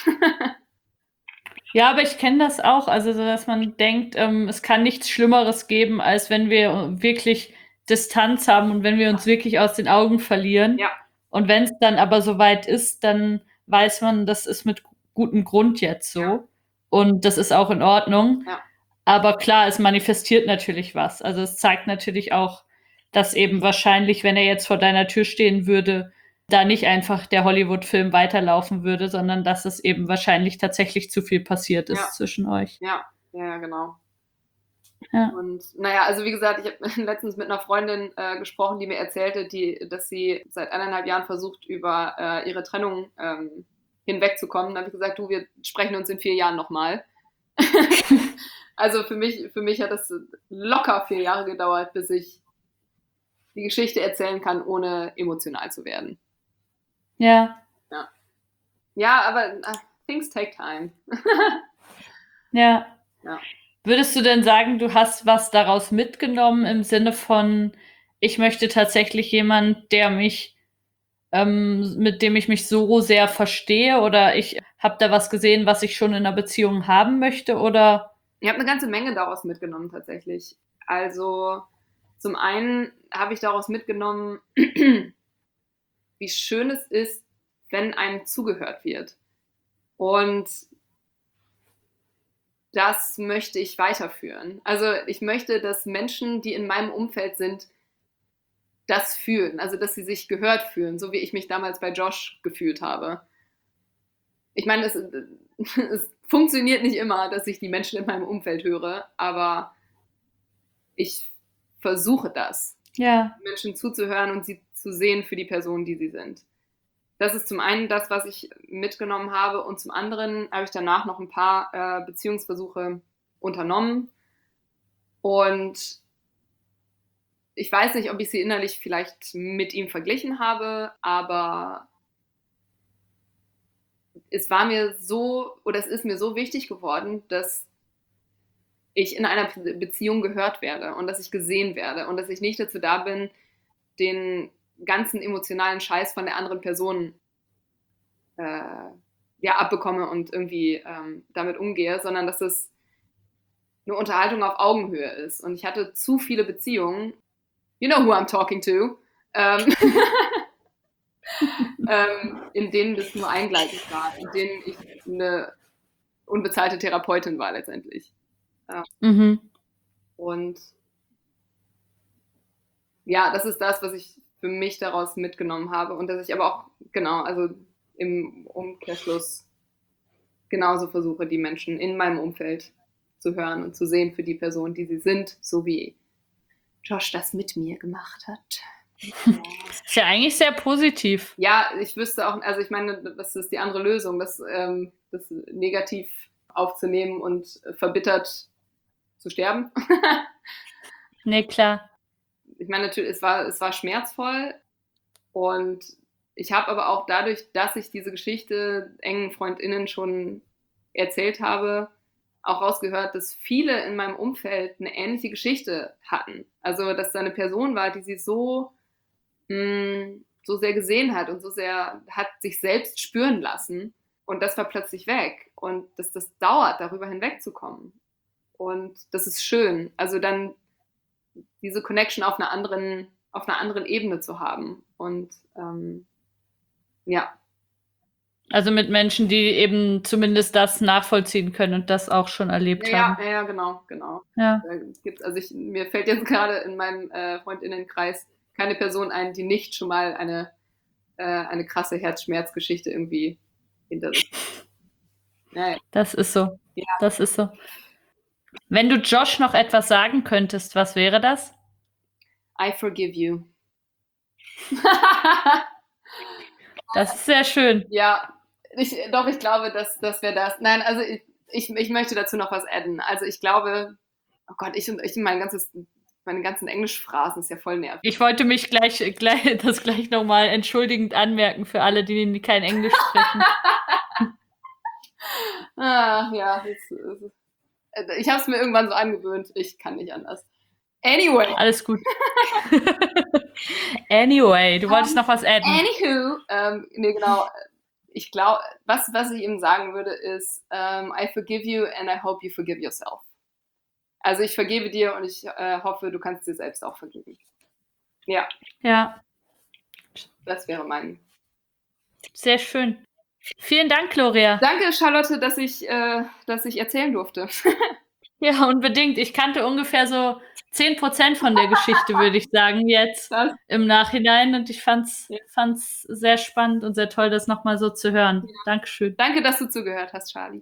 Ja, aber ich kenne das auch, also so, dass man denkt, ähm, es kann nichts Schlimmeres geben, als wenn wir wirklich Distanz haben und wenn wir uns wirklich aus den Augen verlieren. Ja. Und wenn es dann aber soweit ist, dann weiß man, das ist mit gutem Grund jetzt so. Ja. Und das ist auch in Ordnung. Ja. Aber klar, es manifestiert natürlich was. Also es zeigt natürlich auch, dass eben wahrscheinlich, wenn er jetzt vor deiner Tür stehen würde, da nicht einfach der Hollywood-Film weiterlaufen würde, sondern dass es eben wahrscheinlich tatsächlich zu viel passiert ist Ja. zwischen euch. Ja, ja, genau. Ja. Und naja, also wie gesagt, ich habe letztens mit einer Freundin äh, gesprochen, die mir erzählte, die, dass sie seit eineinhalb Jahren versucht, über äh, ihre Trennung ähm, hinwegzukommen. Da habe ich gesagt, du, wir sprechen uns in vier Jahren nochmal. Also für mich, für mich hat das locker vier Jahre gedauert, bis ich die Geschichte erzählen kann, ohne emotional zu werden. Ja. Ja, ja, aber uh, things take time. Ja. Ja. Würdest du denn sagen, du hast was daraus mitgenommen im Sinne von, ich möchte tatsächlich jemand, der mich, ähm, mit dem ich mich so sehr verstehe, oder ich habe da was gesehen, was ich schon in einer Beziehung haben möchte, oder? Ich habe eine ganze Menge daraus mitgenommen tatsächlich. Also zum einen habe ich daraus mitgenommen, wie schön es ist, wenn einem zugehört wird. Und das möchte ich weiterführen. Also ich möchte, dass Menschen, die in meinem Umfeld sind, das fühlen. Also dass sie sich gehört fühlen, so wie ich mich damals bei Josh gefühlt habe. Ich meine, es, es funktioniert nicht immer, dass ich die Menschen in meinem Umfeld höre, aber ich versuche das. Ja. Menschen zuzuhören und sie zu sehen für die Person, die sie sind. Das ist zum einen das, was ich mitgenommen habe, und zum anderen habe ich danach noch ein paar äh, Beziehungsversuche unternommen. Und ich weiß nicht, ob ich sie innerlich vielleicht mit ihm verglichen habe, aber es war mir so, oder es ist mir so wichtig geworden, dass ich in einer Beziehung gehört werde und dass ich gesehen werde und dass ich nicht dazu da bin, den ganzen emotionalen Scheiß von der anderen Person äh, ja, abbekomme und irgendwie ähm, damit umgehe, sondern dass es eine Unterhaltung auf Augenhöhe ist. Und ich hatte zu viele Beziehungen, you know who I'm talking to, ähm, ähm, in denen das nur eingleisig war, in denen ich eine unbezahlte Therapeutin war letztendlich. Ähm, Mhm. Und ja, das ist das, was ich für mich daraus mitgenommen habe, und dass ich aber auch, genau, also im Umkehrschluss genauso versuche, die Menschen in meinem Umfeld zu hören und zu sehen für die Person, die sie sind, so wie Josh das mit mir gemacht hat. Ist ja eigentlich sehr positiv. Ja, ich wüsste auch, also ich meine, das ist die andere Lösung, das, ähm, das negativ aufzunehmen und verbittert zu sterben. Nee, klar. Ich meine, natürlich, es war, es war schmerzvoll, und ich habe aber auch dadurch, dass ich diese Geschichte engen FreundInnen schon erzählt habe, auch rausgehört, dass viele in meinem Umfeld eine ähnliche Geschichte hatten. Also, dass da eine Person war, die sie so, mh, so sehr gesehen hat und so sehr hat sich selbst spüren lassen. Und das war plötzlich weg. Und dass das dauert, darüber hinwegzukommen. Und das ist schön. Also dann diese Connection auf einer anderen, auf einer anderen Ebene zu haben. Und ähm, ja. Also mit Menschen, die eben zumindest das nachvollziehen können und das auch schon erlebt Ja, haben. ja, ja, genau, genau. Ja. Da gibt's, also ich, mir fällt jetzt gerade in meinem äh, Freundinnenkreis keine Person ein, die nicht schon mal eine, äh, eine krasse Herzschmerzgeschichte irgendwie hinter sich hat. Ja, ja. Das ist so. Ja. Das ist so. Wenn du Josh noch etwas sagen könntest, was wäre das? I forgive you. Das ist sehr schön. Ja, ich, doch, ich glaube, dass, dass wir das. Nein, also ich, ich, ich möchte dazu noch was adden. Also ich glaube, oh Gott, ich, ich mein ganzes, meine ganzen Englischphrasen ist ja voll nervig. Ich wollte mich gleich, gleich das gleich nochmal entschuldigend anmerken für alle, die kein Englisch sprechen. Ah, ja, das, das, ich habe es mir irgendwann so angewöhnt. Ich kann nicht anders. Anyway. Alles gut. Anyway, du wolltest um, noch was adden. Anywho, ähm, nee, genau. Ich glaube, was, was ich ihm sagen würde, ist, um, I forgive you and I hope you forgive yourself. Also ich vergebe dir und ich äh, hoffe, du kannst dir selbst auch vergeben. Ja. Ja. Das wäre mein. Sehr schön. Vielen Dank, Gloria. Danke, Charlotte, dass ich, äh, dass ich erzählen durfte. Ja, unbedingt. Ich kannte ungefähr so zehn Prozent von der Geschichte, würde ich sagen, jetzt das? im Nachhinein. Und ich fand's, ja. fand's sehr spannend und sehr toll, das nochmal so zu hören. Ja. Dankeschön. Danke, dass du zugehört hast, Charlie.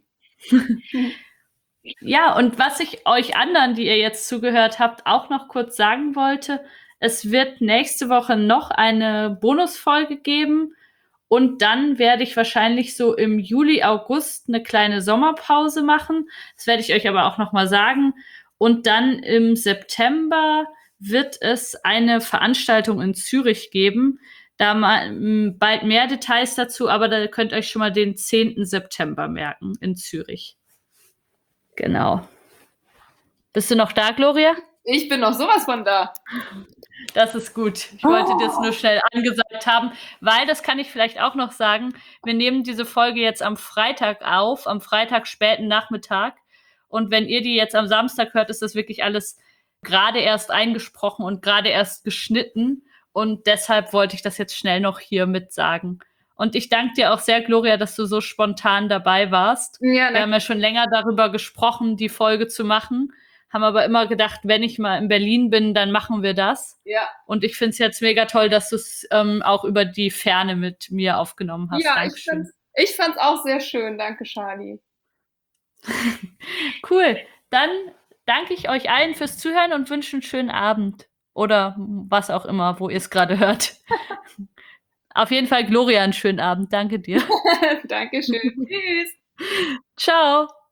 Ja, und was ich euch anderen, die ihr jetzt zugehört habt, auch noch kurz sagen wollte, es wird nächste Woche noch eine Bonusfolge geben. Und dann werde ich wahrscheinlich so im Juli, August eine kleine Sommerpause machen. Das werde ich euch aber auch nochmal sagen. Und dann im September wird es eine Veranstaltung in Zürich geben. Da mal bald mehr Details dazu, aber da könnt ihr euch schon mal den zehnten September merken in Zürich. Genau. Bist du noch da, Gloria? Ich bin noch sowas von da. Das ist gut. Ich wollte oh. das nur schnell angesagt haben, weil, das kann ich vielleicht auch noch sagen, wir nehmen diese Folge jetzt am Freitag auf, am Freitag späten Nachmittag. Und wenn ihr die jetzt am Samstag hört, ist das wirklich alles gerade erst eingesprochen und gerade erst geschnitten. Und deshalb wollte ich das jetzt schnell noch hier mit sagen. Und ich danke dir auch sehr, Gloria, dass du so spontan dabei warst. Ja, wir haben ja schon länger darüber gesprochen, die Folge zu machen. Haben aber immer gedacht, wenn ich mal in Berlin bin, dann machen wir das. Ja. Und ich finde es jetzt mega toll, dass du es ähm, auch über die Ferne mit mir aufgenommen hast. Ja, Dankeschön. ich fand es auch sehr schön. Danke, Charlie. Cool. Dann danke ich euch allen fürs Zuhören und wünsche einen schönen Abend. Oder was auch immer, wo ihr es gerade hört. Auf jeden Fall, Gloria, einen schönen Abend. Danke dir. Dankeschön. Tschüss. Ciao.